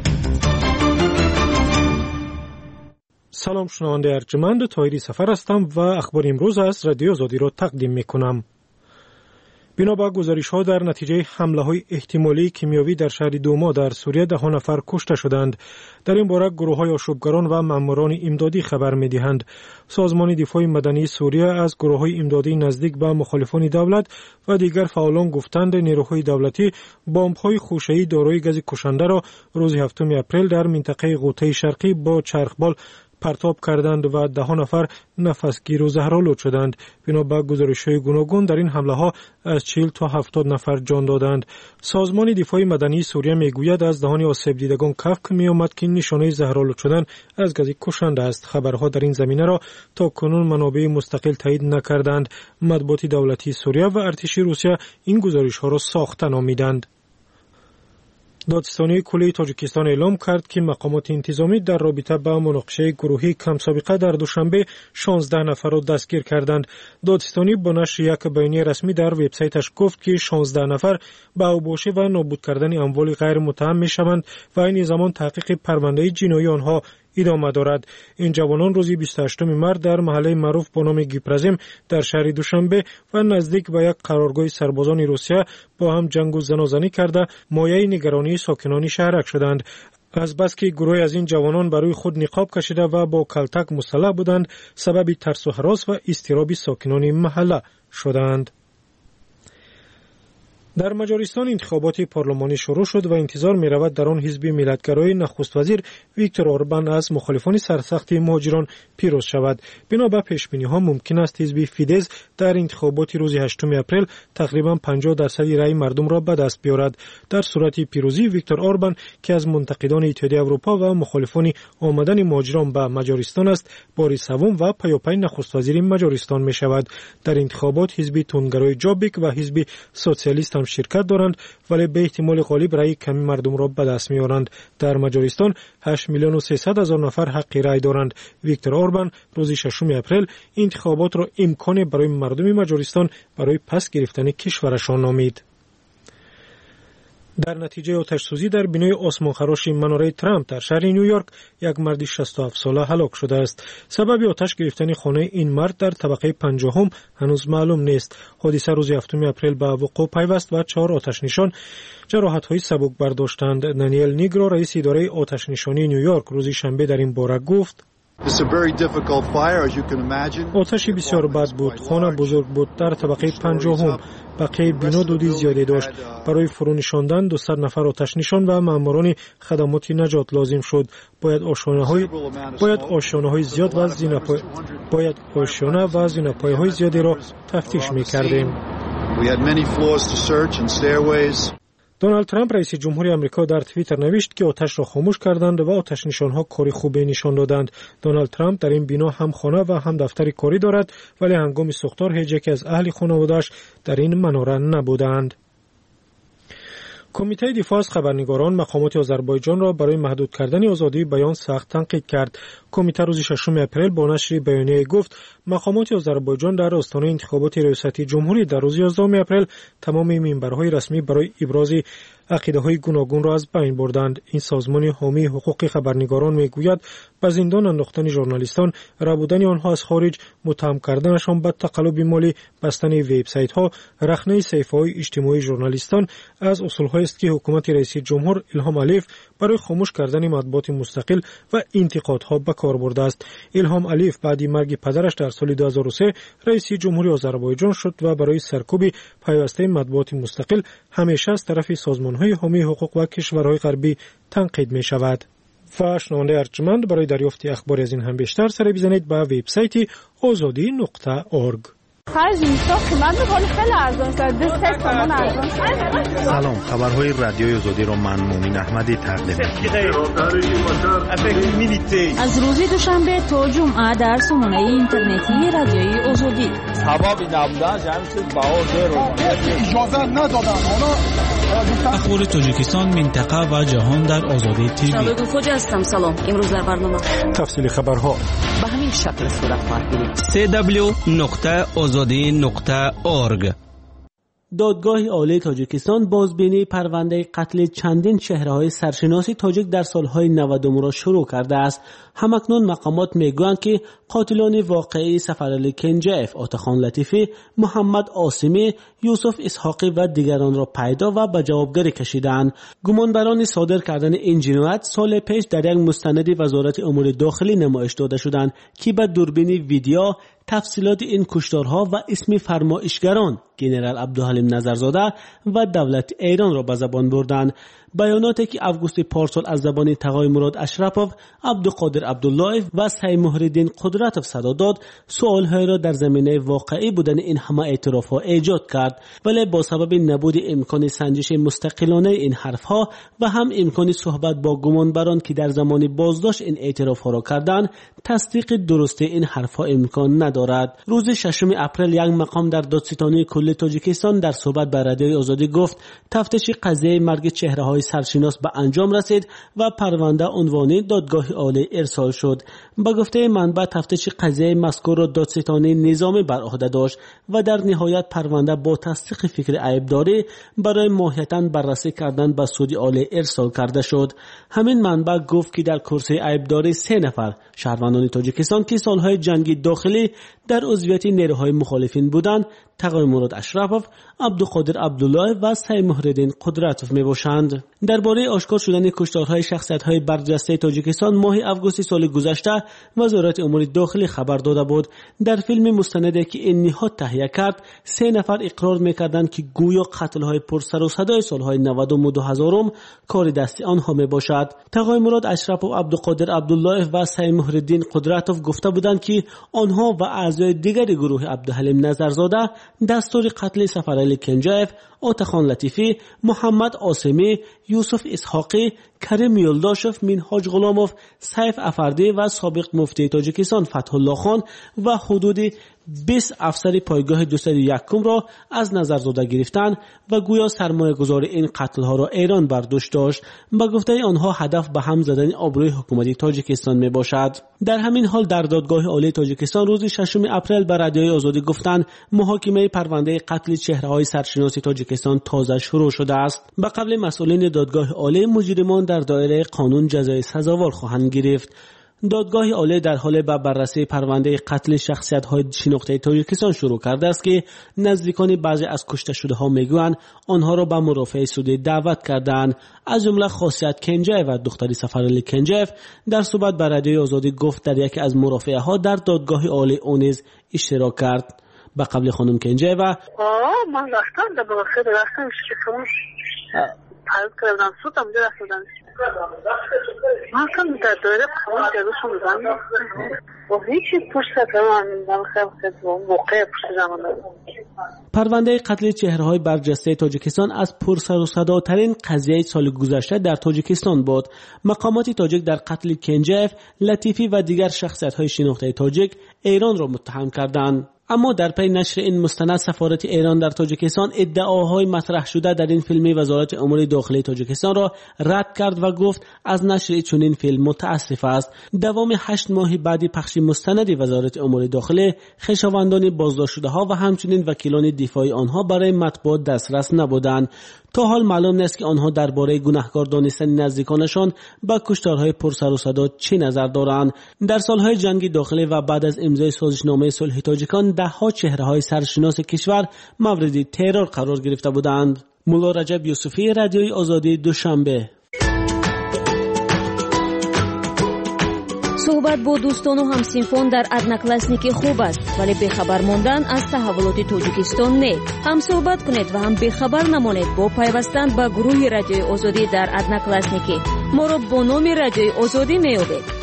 سلام شنونده ارجمند، طاهری سفر هستم و اخبار امروز از رادیو آزادی را تقدیم می کنم. بنابر گزارش‌ها در نتیجه حمله‌های احتمالی کیمیاوی در شهر دوما در سوریه 10 نفر کشته شدند. در این باره گروه‌های آشوبگران و ماموران امدادی خبر می‌دهند. سازمان دفاع مدنی سوریه از گروه‌های امدادی نزدیک به مخالفان دولت و دیگر فعالان گفتند نیروهای دولتی بمب‌های خوشه‌ای دارای گاز کشنده را روز 7 اپریل در منطقه غوطه شرقی با چرخبال پرتاب کردند و 10 نفر نفسگیر و زهرآلود شدند. بنابر گزارش‌های گوناگون در این حمله‌ها از 40 تا 70 نفر جان دادند. سازمان دفاع مدنی سوریه میگوید از دهان آسیب دیدگان کفک می‌آمد که نشانه زهرآلود شدن از گاز کشنده است. خبرها در این زمینه را تا کنون منابع مستقل تایید نکردند. مطبوعات دولتی سوریه و ارتش روسیه این گزارش‌ها را ساخته نامیدند. دادستانی کلی تاجیکستان اعلام کرد که مقامات انتظامی در رابطه با مناقشه گروهی کم سابقه در دوشنبه 16 نفر را دستگیر کردند. دادستانی با نشر یک بیانیه رسمی در وبسایتش گفت که 16 نفر به اوباشی و نابود کردن اموال غیر متهم می‌شوند و این زمان تحقیق پرونده جنایی آنها ادامه دارد. این جوانان روز 28 مارس در محله معروف با نام گیپرزیم در شهر دوشنبه و نزدیک به یک قرارگاه سربازان روسیه با هم جنگ و زنازانی کرده مایه نگرانی ساکنان شهرک شدند. از بس که گروه از این جوانان برای خود نقاب کشیده و با کلتک مسلح بودند، سبب ترس و هراس و اضطراب ساکنان محله شدند. در مجارستان انتخابات پارلمانی شروع شد و انتظار می رود در آن حزب ملتگرای نخست وزیر ویکتور اوربان از مخالفان سرسخت مهاجران پیروز شود. بنابر پیشبینی ها ممکن است حزب فیدز در انتخابات روز 8 اپریل تقریبا 50% رأی مردم را به دست بیاورد. در صورت پیروزی ویکتور اوربان که از منتقدان اتحادیه اروپا و مخالفان آمدن مهاجران به مجارستان است، بار سوم و پیاپی نخست وزیر مجارستان می شود. در انتخابات حزب تندگرای جابیک و حزب سوسیالیست هم شرکت دارند، ولی به احتمال غالب رأی کمی مردم را به دست می‌آورند. در مجارستان 8,300,000 نفر حق رأی دارند. ویکتور اوربان روز 6 اپریل انتخابات را امکان برای مردم مجارستان برای پس گرفتن کشورشان نامید. در نتیجه آتش‌سوزی در بنای آسمانخراش مناره ترامپ در شهر نیویورک یک مرد 67 ساله هلاک شده است. سبب آتش گرفتن خانه این مرد در طبقه 50 هنوز معلوم نیست. حادثه روز 7 اپریل به وقوع پیوست و 4 آتش‌نشان جراحت‌های سبک برداشتند. دانیل نیگرو رئیس اداره آتش‌نشانی نیویورک روز شنبه در این باره گفت: آتش بسیار بد بود. خانه بزرگ بود. در طبقه 50 بقیه بنا دودی زیادی داشت. برای فرو نشاندن 200 نفر آتش نشان و ماموران خدمات نجات لازم شد. باید آشیانه‌های زیاد و زینه‌پایه‌های زیادی را تفتیش می‌کردیم. دونالد ترامپ رئیس جمهوری آمریکا در توییتر نوشت که آتش را خاموش کردند و آتش نشان‌ها کاری خوبی نشان دادند. دونالد ترامپ در این بنا هم خانه و هم دفتر کاری دارد، ولی هنگام ساختار هیچ یک از اهل خانواده‌اش در این مناره نبودند. کمیته دفاع از خبرنگاران مقامات آذربایجان را برای محدود کردن آزادی بیان سخت تنقید کرد. کمیته روز 6 اپریل با نشر بیانیه گفت مقامات آذربایجان در آستانه انتخابات ریاست جمهوری در روز 11 اپریل تمام منبرهای رسمی برای ابراز عقیده‌های گوناگون را از بین بردند. این سازمان حامی حقوق خبرنگاران میگوید به زندان انداختن ژورنالیستان، ربودن آنها از خارج، متهم کردنشان به تقلب مالی، بستن وبسایت‌ها، رخنه صفحه‌های اجتماعی ژورنالیستان از اصول‌هایی است که حکومت رئیس جمهور الهام علیف برای خاموش کردن مطبوعات مستقل و انتقادها به کار برده است. الهام علیف بعد مرگ پدرش در سال 2003 رئیس جمهوری آذربایجان شد و برای سرکوب پیوسته مطبوعات مستقل همیشه از طرف سازمان‌های حامی حقوق و کشورهای غربی تنقید می‌شود. و شنونده ارجمند برای دریافت اخبار از این هم بیشتر سر بزنید به وبسایت azadi.org. سلام، خبرهای رادیوی آزادی را من مومن احمدی تقدیم می‌کنم. از روز دوشنبه تا جمعه در سامانه اینترنتی رادیوی آزادی. سبب نبودن جمعیت باور اجازه ندادن. اخبار تاجیکستان، منطقه و جهان در آزادی تیوی. سلام خوجا هستم. سلام. امروز در برنامه تفصیل خبرها به همین شکل صورت خواهد گرفت. www.azadi.org. دادگاه عالی تاجیکستان بازبینی پرونده قتل چندین چهره‌های سرشناس تاجیک در سالهای 90 را شروع کرده است. همکنون مقامات میگویند که قاتلان واقعی سفرعلی کنجاف، آتاخان لطیفی، محمد عاصمی، یوسف اسحاقی و دیگران را پیدا و به جوابگری کشیدند. گمانبران صادر کردن این جنایت سال پیش در یک مستند وزارت امور داخلی نمایش داده شدند که به دوربین ویدیو تفصیلات این کشتارها و اسم فرمایشگران جنرال عبدالحلیم نظرزاده و دولت ایران را به زبان بردند. بیاناتی که اوگوست پارسال از زبان تقای مراد اشرفوف، عبدالقادر عبدالله و سعی محردین قدرتوف صدا داد، سوالهای را در زمینه واقعی بودن این همه اعترافها ایجاد کرد، ولی با سبب نبود امکان سنجش مستقلانه این حرفها و هم امکان صحبت با گمانبران که در زمان بازداشت این اعترافها را کردند، تصدیق درست این حرفها امکان ندارد. روز 6 اپریل یک مقام در دادستانی کل تاجیکستان در صحبت با رادیوی آزادی گفت تفتیش قضیه مرگ چهره‌های سرشناس به انجام رسید و پرونده عنوان دادگاه عالی ارسال شد. با گفته منبع تفتیش قضیه مذکور را دادستانی نظامی بر عهده داشت و در نهایت پرونده با تصدیق فکر عیبداری برای ماهیتاً بررسی کردن به سود عالی ارسال کرده شد. همین منبع گفت که در کرسی عیبداری 3 نفر شهروندان تاجیکستان که سالهای جنگی داخلی در عضویت نیروهای مخالفین بودند، تقای مراد اشرفوف، عبدالقادر عبدالله و سعی محردین قدرتوف می باشند. درباره آشکار شدن کشتارهای شخصیت‌های برجسته تاجیکستان ماه اوگوست سال گذشته وزارت امور داخلی خبر داده بود. در فیلم مستندی که این نهاد تهیه کرد، 3 نفر اقرار می‌کردند که گویا قتل‌های پرسر و صدای سال‌های 90 و 2000 کار دست آنها میباشد. تقای مراد اشرفوف، عبدالقادر عبدالله و سعی محردین قدرتوف گفته بودند که آنها و اعضای دیگر گروه عبدالحلیم نظرزاده دستور قتل سفرعلی کنجاف، آتاخان لطیفی، محمد عاصمی، یوسف اسحاقی، کریم یلداشف، منهاج غلاموف، سیف افردی و سابق مفتی تاجیکستان فتح الله خان و حدود 20 افسر پایگاه 201 را از نظرزاده گرفتند و گویا سرمایه گذار این قتل ها را ایران برداشت داشت. با گفته آنها هدف به هم زدن آبروی حکومت تاجیکستان می باشد. در همین حال در دادگاه عالی تاجیکستان روز 6 اپریل به رادیوی آزادی گفتند محاکمه پرونده قتل چهره‌های سرشناس تاجیکستان تازه شروع شده است. به قبل مسئولین دادگاه عالی مجرمان در دایره قانون جزای سزاوار خواهند گرفت. دادگاه عالی در حال به بررسی پرونده قتل شخصیت‌های شناخته تاجیکستان شروع کرده است که نزدیکان بعضی از کشته شده‌ها میگویند آنها را به مرافعه سودی دعوت کردند. از جمله خاصیت کنجاف و دختری سفرعلی کنجاف در صحبت با رادیوی آزادی گفت در یکی از مرافعه‌ها در دادگاه عالی او نیز اشتراک کرد. به قبل خانم کنجاف من رفتم در مرافعه رفتم که شما حل کردن سودم در رفتم من کم در دایره قانون جزاشون بزنم و هیچی پشت من خیلی موقع پشت زمان پرونده قتل چهره‌های برجسته تاجیکستان از پرسر و صداترین قضیه سال گذشته در تاجیکستان بود. مقامات تاجیک در قتل کنجاف، لطیفی و دیگر شخصیت‌های شناخته تاجیک ایران را متهم کردند. اما در پی نشر این مستند سفارت ایران در تاجیکستان ادعاهای مطرح شده در این فیلم وزارت امور داخلی تاجیکستان را رد کرد و گفت از نشر چنین فیلم متاسف است. دوام 8 ماه بعد پخش مستند وزارت امور داخلی، خویشاوندان بازداشت شده ها و همچنین وکیلان دفاعی آنها برای مطبوعات دسترس نبودند. تا حال معلوم نیست که آنها درباره گناهکار دانستن نزدیکانشان با کشتارهای پرسر و صدا چه نظر دارند. در سالهای جنگ داخلی و بعد از امضای سازشنامه صلح تاجیکان ده‌ها چهره‌های سرشناس کشور مورد ترور قرار گرفته بودند. مولا رجب یوسفی، رادیوی آزادی، دوشنبه. صحبت با دوستان و همسینفون در ادناکلاسنیک خوب است. ولی بخبر ماندن از تحولات تاجیکستان نه. هم صحبت کنید و هم بخبر نمانید با پیوستن به گروه رادیوی آزادی در ادناکلاسنیکی. ما را با نام رادیوی آزادی میابید.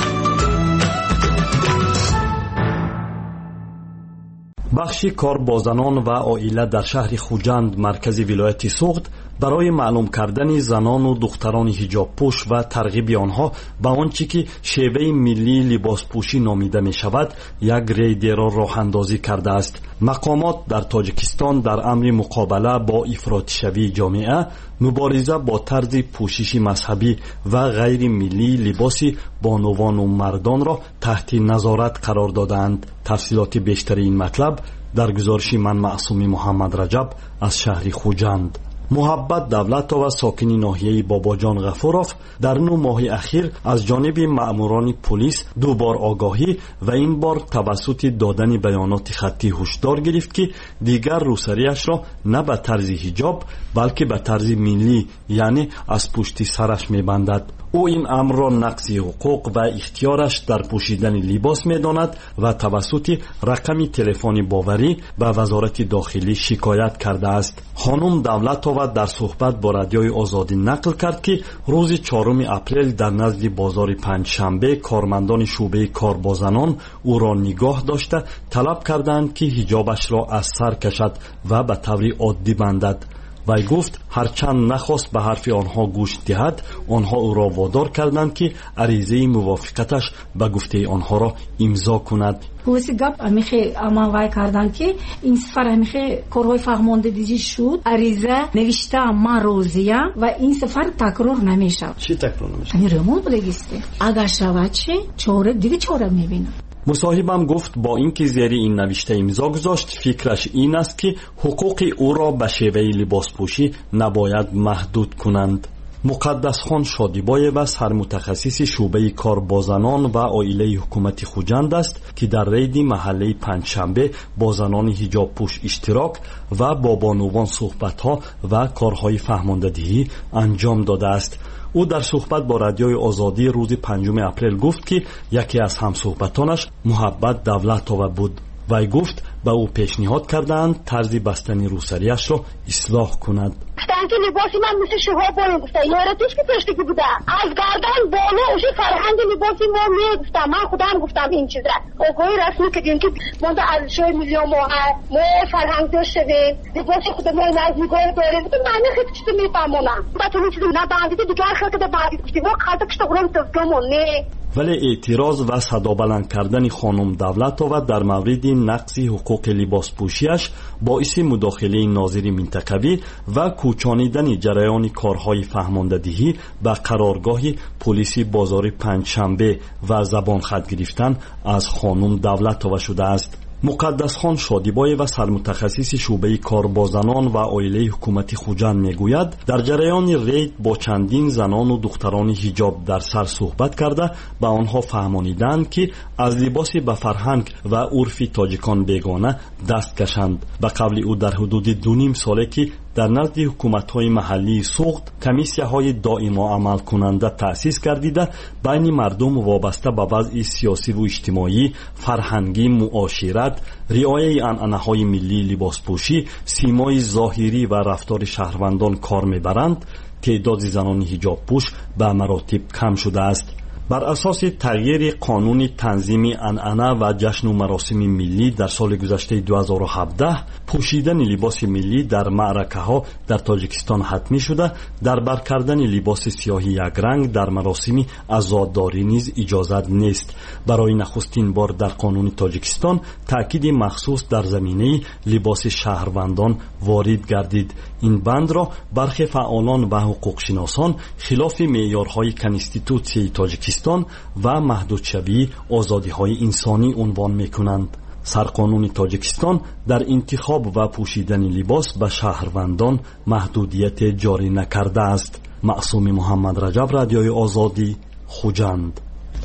بخش کار با زنان و عائله در شهر خوجند مرکز ولایت سوخت برای معلوم کردن زنان و دختران حجاب پوش و ترغیب آنها به آنچه که شیوه ملی لباس پوشی نامیده می شود یک ریدی را راه اندازی کرده است. مقامات در تاجیکستان در امر مقابله با افراطی شوی جامعه، مبارزه با طرز پوشش مذهبی و غیر ملی لباس بانوان و مردان را تحت نظارت قرار دادند. تفصیلات بیشتر این مطلب در گزارش من معصومی محمد رجب از شهر خوجند. محبت دولت و ساکنی ناحیه باباجان غفوروف در 9 ماه اخیر از جانب مأموران پلیس 2 بار آگاهی و این بار توسط دادن بیانات خطی هشدار گرفت که دیگر روسریش را نه به طرز حجاب بلکه به طرز ملی یعنی از پشت سرش میبندد. او این امر را نقض حقوق و اختیارش در پوشیدن لباس می‌داند و توسط رقم تلفن باوری به وزارت داخلی شکایت کرده است. خانم دولت‌آوا در صحبت با رادیوی آزادی نقل کرد که روز 4 اپریل در نزد بازار پنجشنبه کارمندان شعبه کار با زنان او را نگاه داشته طلب کردند که حجابش را از سر کشد و به طور عادی بندد. وی گفت هرچند نخواست به حرف آنها گوش دهد، آنها او را وادار کردند که عریضه موافقتش به گفته آنها را امضا کند. پولیس گپ میخه اما وای کردن که این سفر میخه کارهای فرماندهی شد، عریضه نوشته ما روزیه و این سفر تکرار نمیشه. چی تکرار نمیشه؟ رمون بلگیسته. اگر شود چه چاره دیگه چاره میبینم. مصاحبم گفت با اینکه زیر این نوشته امضا گذاشت فکرش این است که حقوق او را به شیوه لباس پوشی نباید محدود کنند. مقدس خان شادیبایو سرمتخصص شعبه کار با زنان و عائله حکومت خوجند است که در رید محله پنجشنبه با زنان حجاب پوش اشتراک و با بانوان صحبت‌ها و کارهای فهماندهی انجام داده است. او در صحبت با رادیوی آزادی روز 5 اپریل گفت که یکی از همصحبتانش محبت دولت‌آوا بود. وی گفت به او پیشنهاد کردند طرز بستن روسریش را اصلاح کند. گفتن که لباسی من مثل شوها باید گفتن یارتش که پشتگی بوده از گردن بالا اوشی فرهنگ لباسی ما میگفتم. من خودم گفتم این چیز را آگاهی رسمی کردیم که ما در ارزش‌های میلیون ما فرهنگ داشته بیم لباسی خود ما نزدیکای داریم. تو من خیلی چیزی میفهمونم با تو چیزی نبندیده دیگه خلق ده بندید گفتیم ما خالص کشته گرم تفکمون نه. ولی اعتراض و صدا بلند کردن خانم دولت‌آوا در مورد نقض حقوق لباس پوشیش باعث مداخله ناظر منطقوی و کوچانیدن جریان کارهای فهماندهی به قرارگاه پلیس بازار پنجشنبه و زبان خط گرفتن از خانم دولت‌آوا شده است. مقدس خان شادیبایو سرمتخصص شعبه کار با زنان و عائله حکومت خوجند میگوید در جریان رید با چندین زنان و دختران حجاب در سر صحبت کرده به آنها فهمانیدند که از لباس به فرهنگ و عرف تاجیکان بیگانه دست کشند. به قول او در حدود 2.5 ساله که در نزد حکومت‌های محلی سوخت کمیسیه‌های دائما عمل کننده تأسیس گردیده بین مردم وابسته به وضع سیاسی و اجتماعی، فرهنگی، معاشرت، رعایت عنعنه‌های ملی لباس پوشی، سیمای ظاهری و رفتار شهروندان کار می‌برند. تعداد زنان حجاب پوش به مراتب کم شده است. بر اساس تغییر قانون تنظیم عنعنه و جشن و مراسم ملی در سال گذشته 2017 پوشیدن لباس ملی در معرکه‌ها در تاجیکستان حتمی شده. در بر کردن لباس سیاه یک رنگ در مراسم عزاداری نیز اجازت نیست. برای نخستین بار در قانون تاجیکستان تاکید مخصوص در زمینه لباس شهروندان وارد گردید. این بند را برخی فعالان و حقوق شناسان خلاف معیارهای کنستیتوسیای تاجیکستان و محدودشوی آزادی‌های انسانی عنوان می‌کنند. سرقانون تاجیکستان در انتخاب و پوشیدن لباس به شهروندان محدودیت جاری نکرده است. معصوم محمد رجب، رادیوی آزادی، خوجند.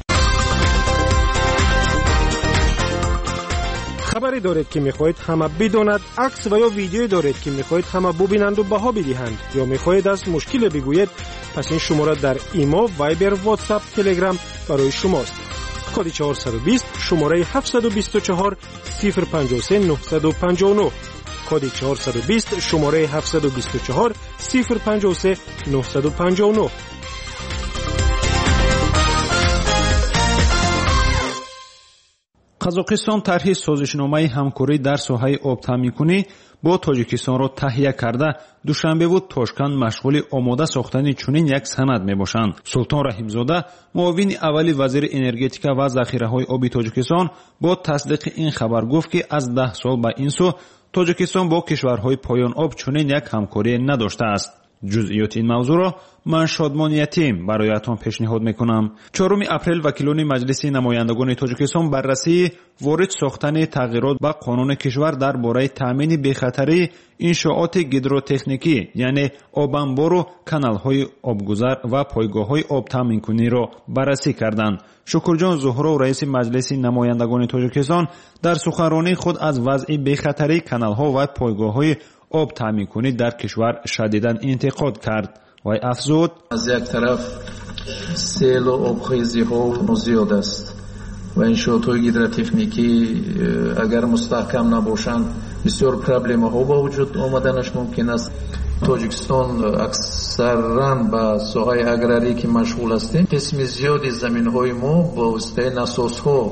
خبری دارید که میخواهید همه بداند، عکس و یا ویدیویی دارید که میخواهید همه ببینند و بها بدهند، یا میخواهید از مشکل بگویید، پس این شماره در ایما، وایبر، واتساپ، تلگرام برای شماست. کد 420 شماره 724 053 959 کد 420 شماره 724 053 959. قزاقستان طرح سازشنامه همکاری در ساحه آب تامین‌کنی با تاجیکستان را تهیه کرده دوشنبه و تاشکند مشغول آماده ساختن چنین یک سند میباشند. سلطان رحیمزاده معاون اول وزیر انرژتیک و ذخیره‌های آبی تاجیکستان با تصدیق این خبر گفت که از 10 سال به این سو تاجیکستان با کشورهای پایان آب چنین یک همکاری نداشته است. جزئیات این موضوع را من شادمان یتیم برایتان پیشنهاد میکنم. 4 اپریل وکیلان مجلس نمایندگان تاجیکستان بررسی وارد ساختن تغییرات به قانون کشور درباره تامین بی‌خطری انشاءات گیدروتکنیکی یعنی آبانبار و کانال‌های آبگذر و پایگاه‌های آب تامین کنی را بررسی کردند. شکرجان زهرا رئیس مجلس نمایندگان تاجیکستان در سخنرانی خود از وضع بی‌خطری کانال‌ها و پایگاه‌های آب تامین کنی در کشور شدیداً انتقاد کرد و افزود از یک طرف سیل و آبخیزی ها زیاد است و انشاءات های گیدروتکنیکی اگر مستحکم نباشند بسیار پرابلم ها با وجود آمدنش ممکن است. تاجیکستان اکثرا به ساحه اگراری که مشغول هستیم قسم زیادی زمین های ما با واسطه نساس ها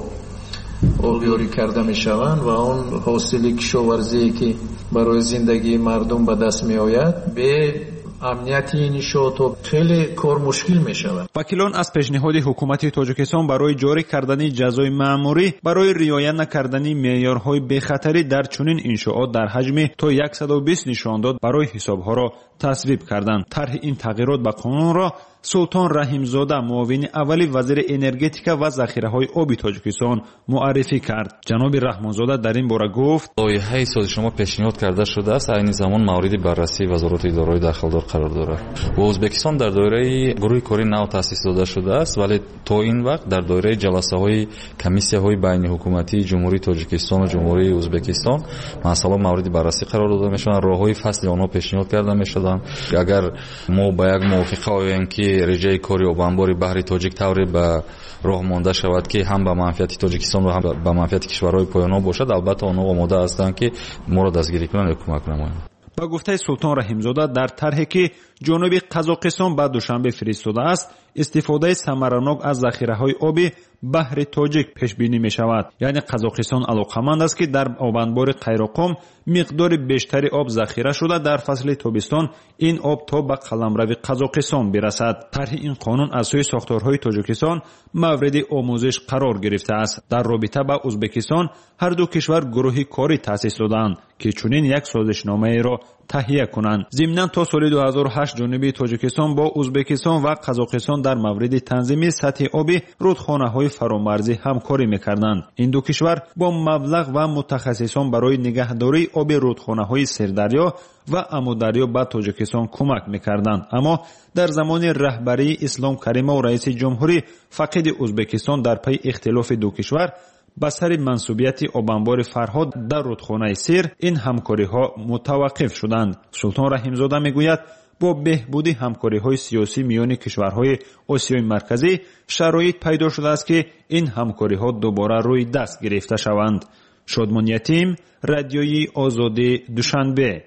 آبیاری کرده می شوند و آن حاصل کشاورزی که برای زندگی مردم به دست می آید به امنیت این انشاءات خیلی کار مشکل می شود. وکیلان از پیشنهاد حکومت تاجیکستان برای جاری کردن جزای مأموری برای رعایت نکردن معیارهای بی‌خطری در چنین انشاءات در حجم تا 120 نشان داد برای حسابها را تصویب کردند. طرح این تغییرات به قانون را سلطان رحیمزاده معاون اول وزیر انرژتیک و ذخیره‌های آبی تاجیکستان معرفی کرد. جناب رحمانزاده در این باره گفت لایحه سازشنامه پیشنهاد کرده شده است، این زمان مورد بررسی وزارت اداره داخلدار قرار دارد و ازبکستان در دایره گروه کاری نو تأسیس داده شده است، ولی تا این وقت در دایره جلسه‌های کمیسیه‌های بین حکومتی جمهوری تاجیکستان و جمهوری ازبکستان مسائل مورد بررسی قرار داده میشوند. راههای فصل آنها پیشنهاد کرده میشدند. اگر ما با یک موافقه آییم که رژه کاری آبانبار بحری تاجیک طوری به راه مانده شود که هم به منفعت تاجیکستان و هم به منفعت کشورهای پایان آب باشد، البته آنها آماده هستند که ما را دستگیری کنند و کمک نمایند. با گفته سلطان رحیمزاده در طرحی که جنوب قزاقستان بعد دوشنبه فرستاده است استفاده ثمرناک از ذخیره‌های آبی بحر تاجیک پیش بینی می شود. یعنی قزاقستان علاقمند است که در آبانبار قیراقم مقدار بیشتری آب ذخیره شده در فصل تابستان این آب تا به قلمرو قزاقستان برسد. طرح این قانون از سوی ساختارهای تاجیکستان مورد آموزش قرار گرفته است. در رابطه با ازبکستان هر دو کشور گروهی کاری تأسیس دادند که چنین یک سازشنامه را تهیه کنند. ضمناً تا سال 2008 جنوب تاجیکستان با ازبکستان و قزاقستان در مورد تنظیم سطح آبی رودخانه‌های فرامرزی همکاری می‌کردند. این دو کشور با مبلغ و متخصصان برای نگهداری آب رودخانه‌های سردریا و امودریا به تاجیکستان کمک می‌کردند. اما در زمان رهبری اسلام کریمov رئیس جمهوری فقید ازبکستان در پی اختلاف دو کشور با سر منصوبیت آبانبار فرهاد در رودخانه سیر این همکاری ها متوقف شدند. سلطان رحیمزاده میگوید با بهبودی همکاری های سیاسی میان کشورهای آسیای مرکزی شرایط پیدا شده است که این همکاری ها دوباره روی دست گرفته شوند. شادمان یتیم، رادیوی آزادی، دوشنبه.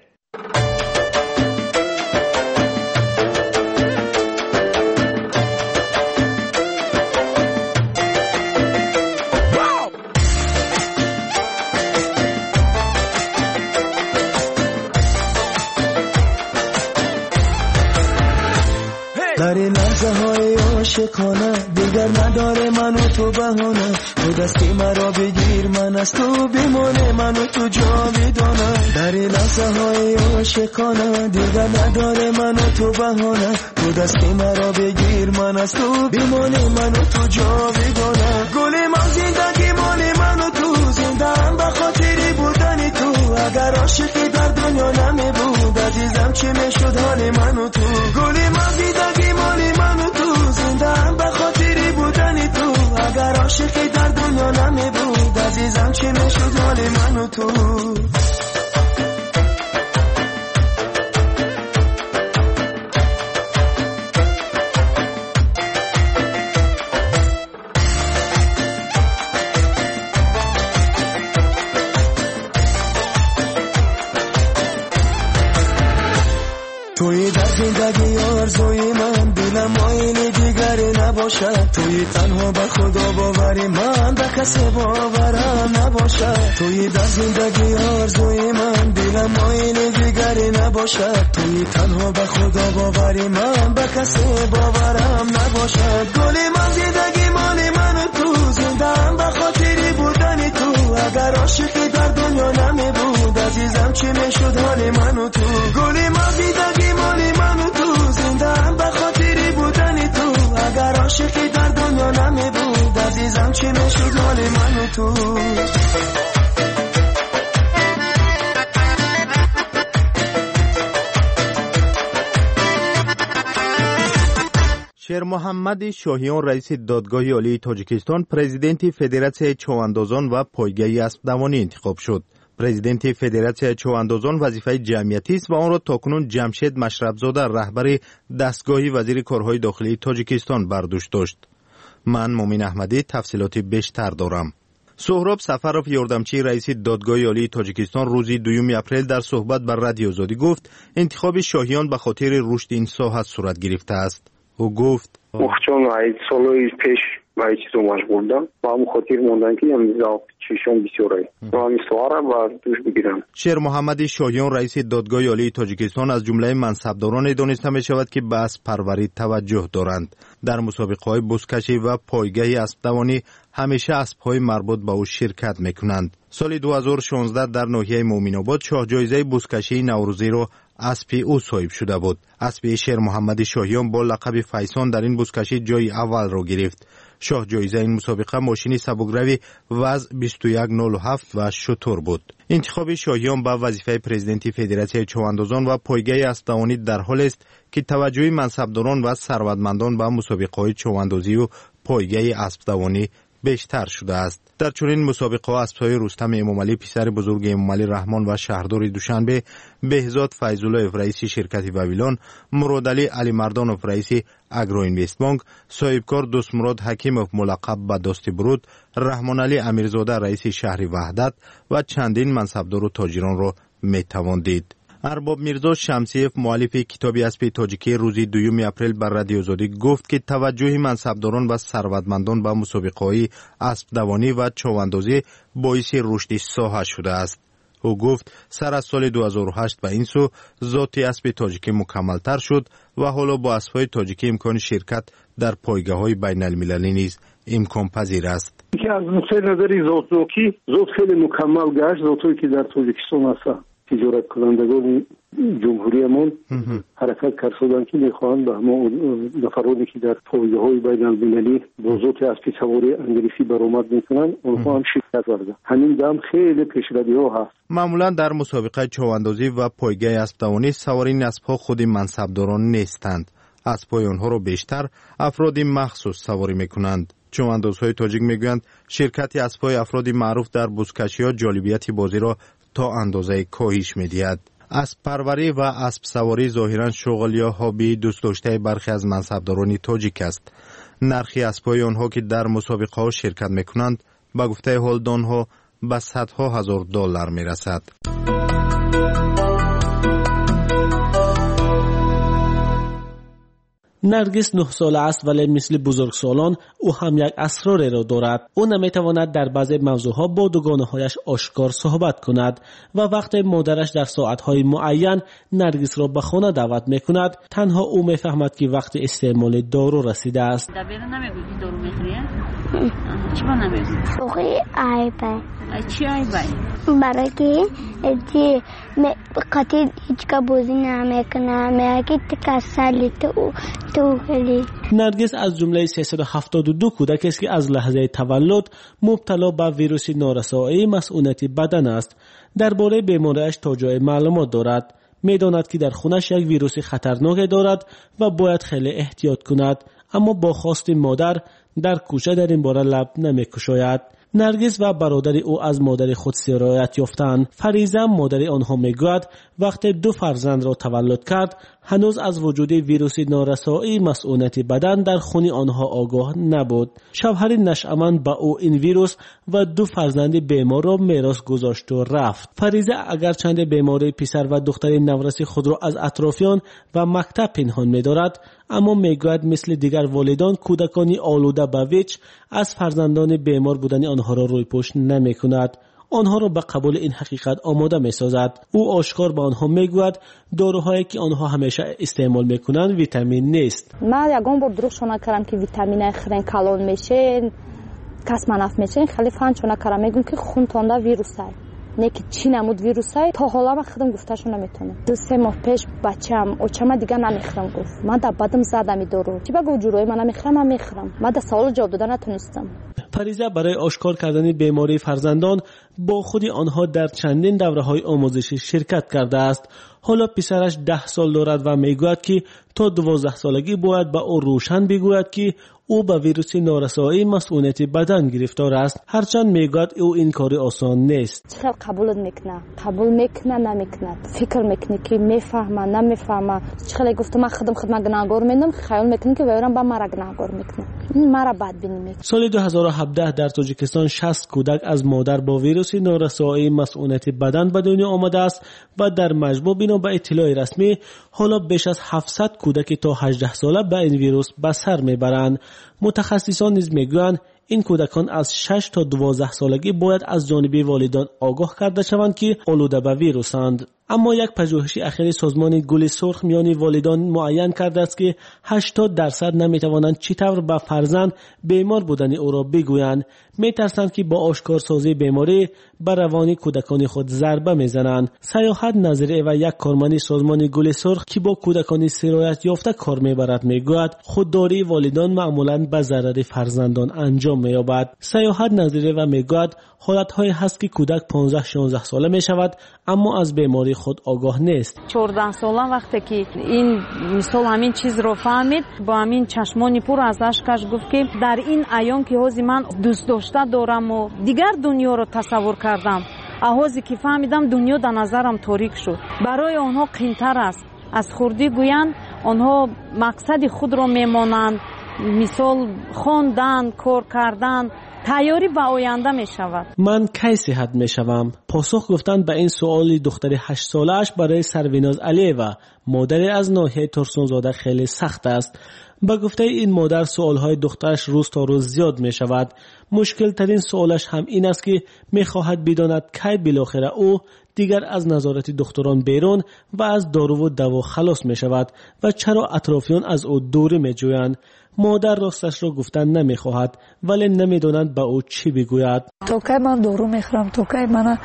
در این لحظه های عاشقانه دیگر نداره من و تو بهانه، تو دستی مرا بگیر من از تو بمانه، من و تو جاودانه. در این لحظه های عاشقانه دیگر نداره من و تو بهانه، تو دستی مرا بگیر من از تو بمانه، من و تو جاودانه. گل من زندگی مال من و تو، زنده هم به خاطری بودن تو. اگر عاشقی در دنیا نمی بود عزیزم چی میشد حال من و تو. گل من زندگی مال من و تو، زنده هم به خاطری بودن تو. اگر عاشقی در دنیا نمی بود عزیزم چی میشد حال من و تو. آرزوی من، دلم آینه دیگری نباشد. توی تنها به خدا باوری من، به کسی باورم نباشد. توی در زندگی آرزوی من، دلم آینه دیگری نباشد. توی تنها به خدا باوری من، به کسی باورم نباشد. گلی من زندگی مال من و تو، زندم به خاطری بودن تو. اگر عاشقی در دنیا نمی بود عزیزم چی میشد حال من و تو. گلی من زندگی مال من و تو، زندم به خاطری بودن تو. اگر عاشقی در دنیا نمی بود عزیزم چی میشد حال من و تو. شیر محمد شاهیان رئیس دادگاه عالی تاجیکستان پرزیدنت فدراسیون چواندازان و پایگاه اسب دوانی انتخاب شد. پرزیدنت فدراسیون چواندازان وظیفه جمعیتی است و آن را تاکنون جمشید مشرفزاده رهبر دستگاه وزیر کارهای داخلی تاجیکستان بر دوش داشت. من مومن احمدی تفصیلات بیشتر دارم. سهراب سفرов یاردمچی رئیس دادگاه عالی تاجیکستان روز 2 اپریل در صحبت بر رادیو آزادی گفت انتخاب شاهیان به خاطر رشد این ساحه صورت گرفته است. او گفت چون سالهای پیش با چیز اومش بودم با هم خاطر موندن که امضا چشم بسیاره و همین سواره و دوش بگیرم. شیر محمد شاهیان رئیس دادگاه عالی تاجیکستان از جمله منصبداران دانسته می شود که به اسب پروری توجه دارند. در مسابقه های بزکشی و پایگاه اسب دوانی همیشه اسب های مربوط به او شرکت می کنند. سال 2016 در ناحیه مومن‌آباد شاه جایزه بزکشی نوروزی را اسب او صاحب شده بود. اسب شیر محمد شاهیان با لقب فیسان در این بزکشی جای اول را گرفت. شاه جایزه این مسابقه ماشین سبکروی وز 2107 و شتر بود. انتخاب شاهیان به وظیفه پرزیدنت فدراسیون چواندازان و پایگاه اسب دوانی در حال است که توجه منصبداران و ثروتمندان به مسابقه‌های چواندازی و پایگاه اسب دوانی بیشتر شده است. در چنین مسابقه ها اسب‌های رستم امامعلی پسر بزرگ امامعلی رحمان و شهردار دوشنبه، بهزاد فیض‌الله رئیس شرکت وویلان، مرادعلی علی مردانوف رئیس اگرو اینوست بانک، صاحبکار دوستمراد حکیموف ملقب به دوست برود، رحمان علی امیرزاده رئیس شهر وحدت و چندین منصبدار و تاجران را میتوان دید. ارباب میرزا شمسیف مؤلف کتاب اسب تاجیکی روز 2 اپریل بر رادیو آزادی گفت که توجه منصبداران و ثروتمندان به مسابقه‌های اسب دوانی و چواندازی باعث رشد ساحه شده است. او گفت سر از سال 2008 به این سو ذات اسب تاجیکی مکمل‌تر شد و حالا با اسب‌های تاجیکی امکان شرکت در پایگاه‌های بین‌المللی نیز امکان پذیر است. که از نقطه نظر ذاتی ذات خیلی مکمل گشت، ذاتی که در تاجیکستان هست تجارت کنندگان جمهوریمون حرکت کردن که میخواهند به همه نفرانی که در پایگاه‌های بین‌المللی با ذات اسب سواری انگلیسی برآمد میکنن اونها هم شرکت ورزن. همین دم خیلی پیشروی‌ها هست. معمولا در مسابقه چواندازی و پایگاه اسب دوانی سوارین اسب‌ها خود منصبداران نیستند. اسب‌های آنها را بیشتر افراد مخصوص سواری میکنند. چواندازهای تاجیک میگویند شرکت اسب‌های افراد معروف در بزکشی‌ها جالبیت بازی را تا اندازه کاهش می‌دهد. اسب پروری و اسب سواری ظاهراً شغل یا هابی دوست داشته برخی از منصبداران تاجیک است. نرخ اسب‌های آنها که در مسابقه‌ها شرکت می‌کنند به گفته هولدان‌ها به صدها هزار دلار می‌رسد. نرگس 9 ساله است ولی مثل بزرگسالان او هم یک اسرار را دارد. او نمیتواند در بعضی موضوعها با دوگانه‌هایش آشکار صحبت کند و وقتی مادرش در ساعت‌های معین نرگس را به خانه دعوت میکند تنها او میفهمد که وقت استعمال دارو رسیده است. دبیر نمیگویی دارو میخوری؟ چرا نمیگویی؟ خوری عیبه. چی عیبه؟ برای که قطعی هیچ که بازی نمیکنه میگه تکسلی تو خیلی. نرگس از جمله 372 کودک است که از لحظه تولد مبتلا به ویروس نارسایی مسئولیت بدن است. درباره بیماریش تا جای معلومات دارد. میداند که در خونش یک ویروس خطرناک دارد و باید خیلی احتیاط کند، اما با خواست مادر در کوچه در این باره لب نمیکشاید. نرگس و برادر او از مادر خود سرایت یافتند. فریزه مادر آنها میگوید وقتی 2 فرزند را تولد کرد هنوز از وجود ویروس نارسایی مسئولیت بدن در خون آنها آگاه نبود. شوهر نشأمند با او این ویروس و 2 فرزند بیمار را میراث گذاشت و رفت. فریزه اگرچند بیماری پسر و دختر نورسی خود را از اطرافیان و مکتب پنهان می‌دارد، اما میگوید مثل دیگر والدان کودکانی آلوده به ویچ از فرزندان بیمار بودن آنها را روی پشت نمی‌کند. آنها را به قبول این حقیقت آماده می‌سازد. او آشکار به آنها میگوید داروهایی که آنها همیشه استعمال می‌کنند ویتامین نیست. من یگان بار دروغ کردم که ویتامین خرن کلان میشه، کس منف میشه، خیلی فان چون کردم میگم که خون تونده ویروسه. نه که چی نمود ویروسای تا حالا من خودم گفتهشو نمیتونم. 2-3 ماه پیش بچه‌ام اوچما دیگه نمیخرم گفت. من در بدم زدم دارو. چی بگو جوری من نمیخرم، من میخرم. من در سوال جواب دادن نتونستم. فریزه برای آشکار کردن بیماری فرزندان با خود آنها در چندین دوره‌های آموزشی شرکت کرده است. حالا پسرش 10 سال دارد و میگوید که تا 12 سالگی باید به او روشن بگوید که او به ویروس نارسایی مسئولیت بدن گرفتار است. هرچند میگوید او این کار آسان نیست. چقدر قبول میکنه، قبول میکنه نمیکنه، فکر میکنه که میفهمه نمیفهمه. چقدر گفتم من خودم گناهکار میدم، خیال میکنه که ویران با مرا گناهکار میکنه. مرا بدبینی میکنه. سال 2017 در تاجیکستان 60 کودک از مادر با ویروس نارسایی مسئولیت بدن به دنیا آمده است و در مجموع بنا به اطلاع رسمی حالا بیش از 700 کودک تا 18 ساله به این ویروس به سر میبرند. متخصصان نیز میگویند این کودکان از 6 تا 12 سالگی باید از جانب والدان آگاه کرده شوند که آلوده به ویروسند. اما یک پژوهش اخیر سازمان گل سرخ میان والدان معین کرده است که 80% نمیتوانند چطور به فرزند بیمار بودن او را بگویند. میترسند که با آشکارسازی بیماری به روان کودکان خود ضربه میزنند. سیاحت نظری و یک کارمند سازمان گل سرخ که با کودکان سرایت یافته کار میبرد میگوید خودداری والدان معمولا به ضرر فرزندان انجام مییابد. سیاحت نظری و میگوید حالت‌هایی هست که کودک 15-16 ساله میشود اما از بیماری خود آگاه نیست. 14 ساله وقتی که این مثال همین چیز رو فهمید با همین چشمانی پر از اشکش گفت که در این ایام که حوزی من دوست داشته دارم و دیگر دنیا رو تصور کردم، حوزی که فهمیدم دنیا در نظرم تاریک شد. برای آنها قیمت‌تر است از خوردی گویند، آنها مقصد خود رو میمانند، مثال خواندن، کار کردن، تیاری به آینده می شود. من کی صحت می شوم؟ پاسخ گفتند به این سوال دختر 8 سالش برای سرویناز علیوه، مادر از ناحیه ترسونزاده خیلی سخت است. با گفته این مادر سوالهای دخترش روز تا روز زیاد می شود. مشکل ترین سوالش هم این است که می خواهد بداند کی بالاخره او دیگر از نظارت دکتران بیرون و از دارو و دوا خلاص می شود و چرا اطرافیان از او دوری می جویند. مادر راستش را گفتن نمی خواهد ولی نمی دانند با او چی بگوید. تا که من دارو می خورم، تا که من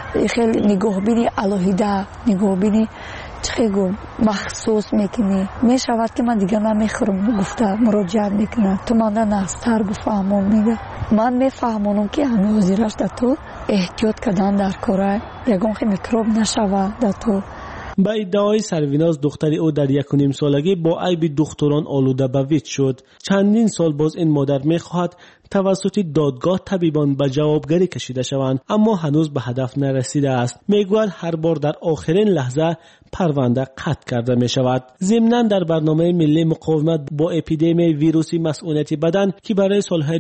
خیلی نگاهبینی الهیده، نگاهبینی چقدر مخصوص میکنی می شود که من دیگه نمیخورم گفته مراجعه میکنه. تو من نستر بفهمون میگه من میفهمونم که همه وزیرش در تو احتیاط کردن در کاره یکون خیلی میکروب نشود در تو. با ادعای سرویناز دختری او در 1.5 سالگی با عیب دکتران آلوده به ویچ شد. چندین سال باز این مادر میخواهد توسط دادگاه طبیبان به جوابگری کشیده شوند اما هنوز به هدف نرسیده است. میگوید هر بار در آخرین لحظه پرونده قطع کرده می شود. ضمناً در برنامه ملی مقاومت با اپیدمی ویروسی مسئولیت بدن که برای سالهای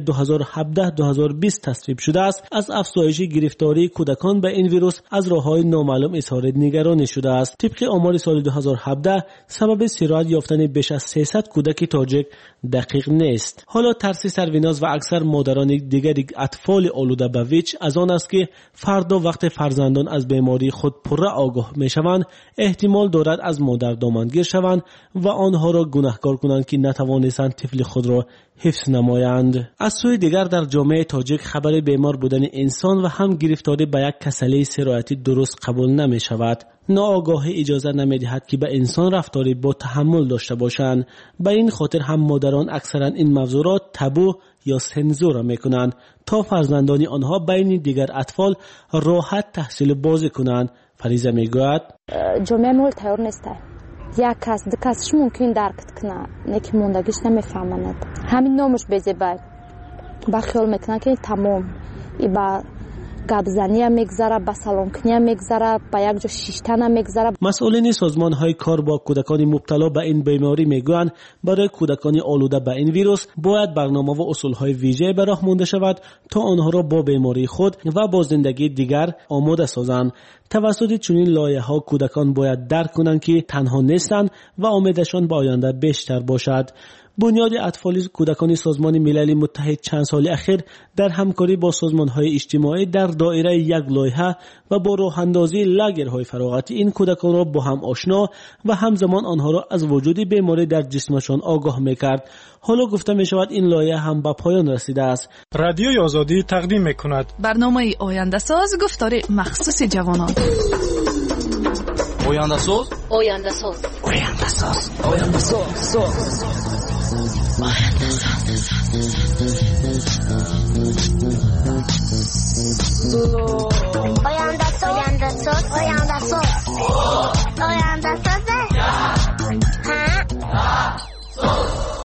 2017-2020 تصویب شده است، از افزایش گرفتاری کودکان به این ویروس از راه‌های نامعلوم اظهار نگرانی شده است. طبق آمار سال 2017 سبب سرایت یافتن بیش از 300 کودک تاجیک دقیق نیست. حالا ترس سرویناز و اکثر مادران دیگر اطفال آلوده به ویچ از آن است که فردا وقت فرزندان از بیماری خود پر آگاه می شوند احتمال دارد از مادر دامنگیر شوند و آنها را گناهکار کنند که نتوانستند طفل خود را حفظ نمایند. از سوی دیگر در جامعه تاجیک خبر بیمار بودن انسان و هم گرفتاری به یک کسله سرایتی درست قبول نمی شود. ناآگاهی اجازه نمی دهد که به انسان رفتاری با تحمل داشته باشند. به این خاطر هم مادران اکثرا این موضوعات تابو یا سنزور می کنند تا فرزندان آنها بین دیگر اطفال راحت تحصیل بازی کنند. فریزه می گوید جامعه مول تیار نیست. یک کس دو کسش ممکن درک کنه نکی موندگیش نمیفهمند. همین نامش بزیبه با خیال میکنه که تمام با گابزنی هم میگذره، با سالونکنی هم میگذره، با یک جا شیشتن هم میگذره. مسئولین سازمان‌های کار با کودکان مبتلا به این بیماری میگویند برای کودکان آلوده به این ویروس باید برنامه و اصول‌های ویژه به راه مانده شود تا آنها را با بیماری خود و با زندگی دیگر آماده سازند. توسط چنین لایحه‌ها کودکان باید درک کنند که تنها نیستند و امیدشان به آینده بیشتر باشد. بنیاد اطفال کودکان سازمان ملل متحد چند سال اخیر در همکاری با سازمان‌های اجتماعی در دایره یک لایحه و با راه اندازی لاگرهای فراغتی این کودکان را با هم آشنا و همزمان آنها را از وجود بیماری در جسمشان آگاه می‌کرد. حالا گفته می‌شود این لایحه هم به پایان رسیده است. رادیوی آزادی تقدیم می‌کند برنامه آینده ساز گفتار مخصوص جوانان. آینده ساز آینده ساز آینده ساز آینده ساز آینده ساز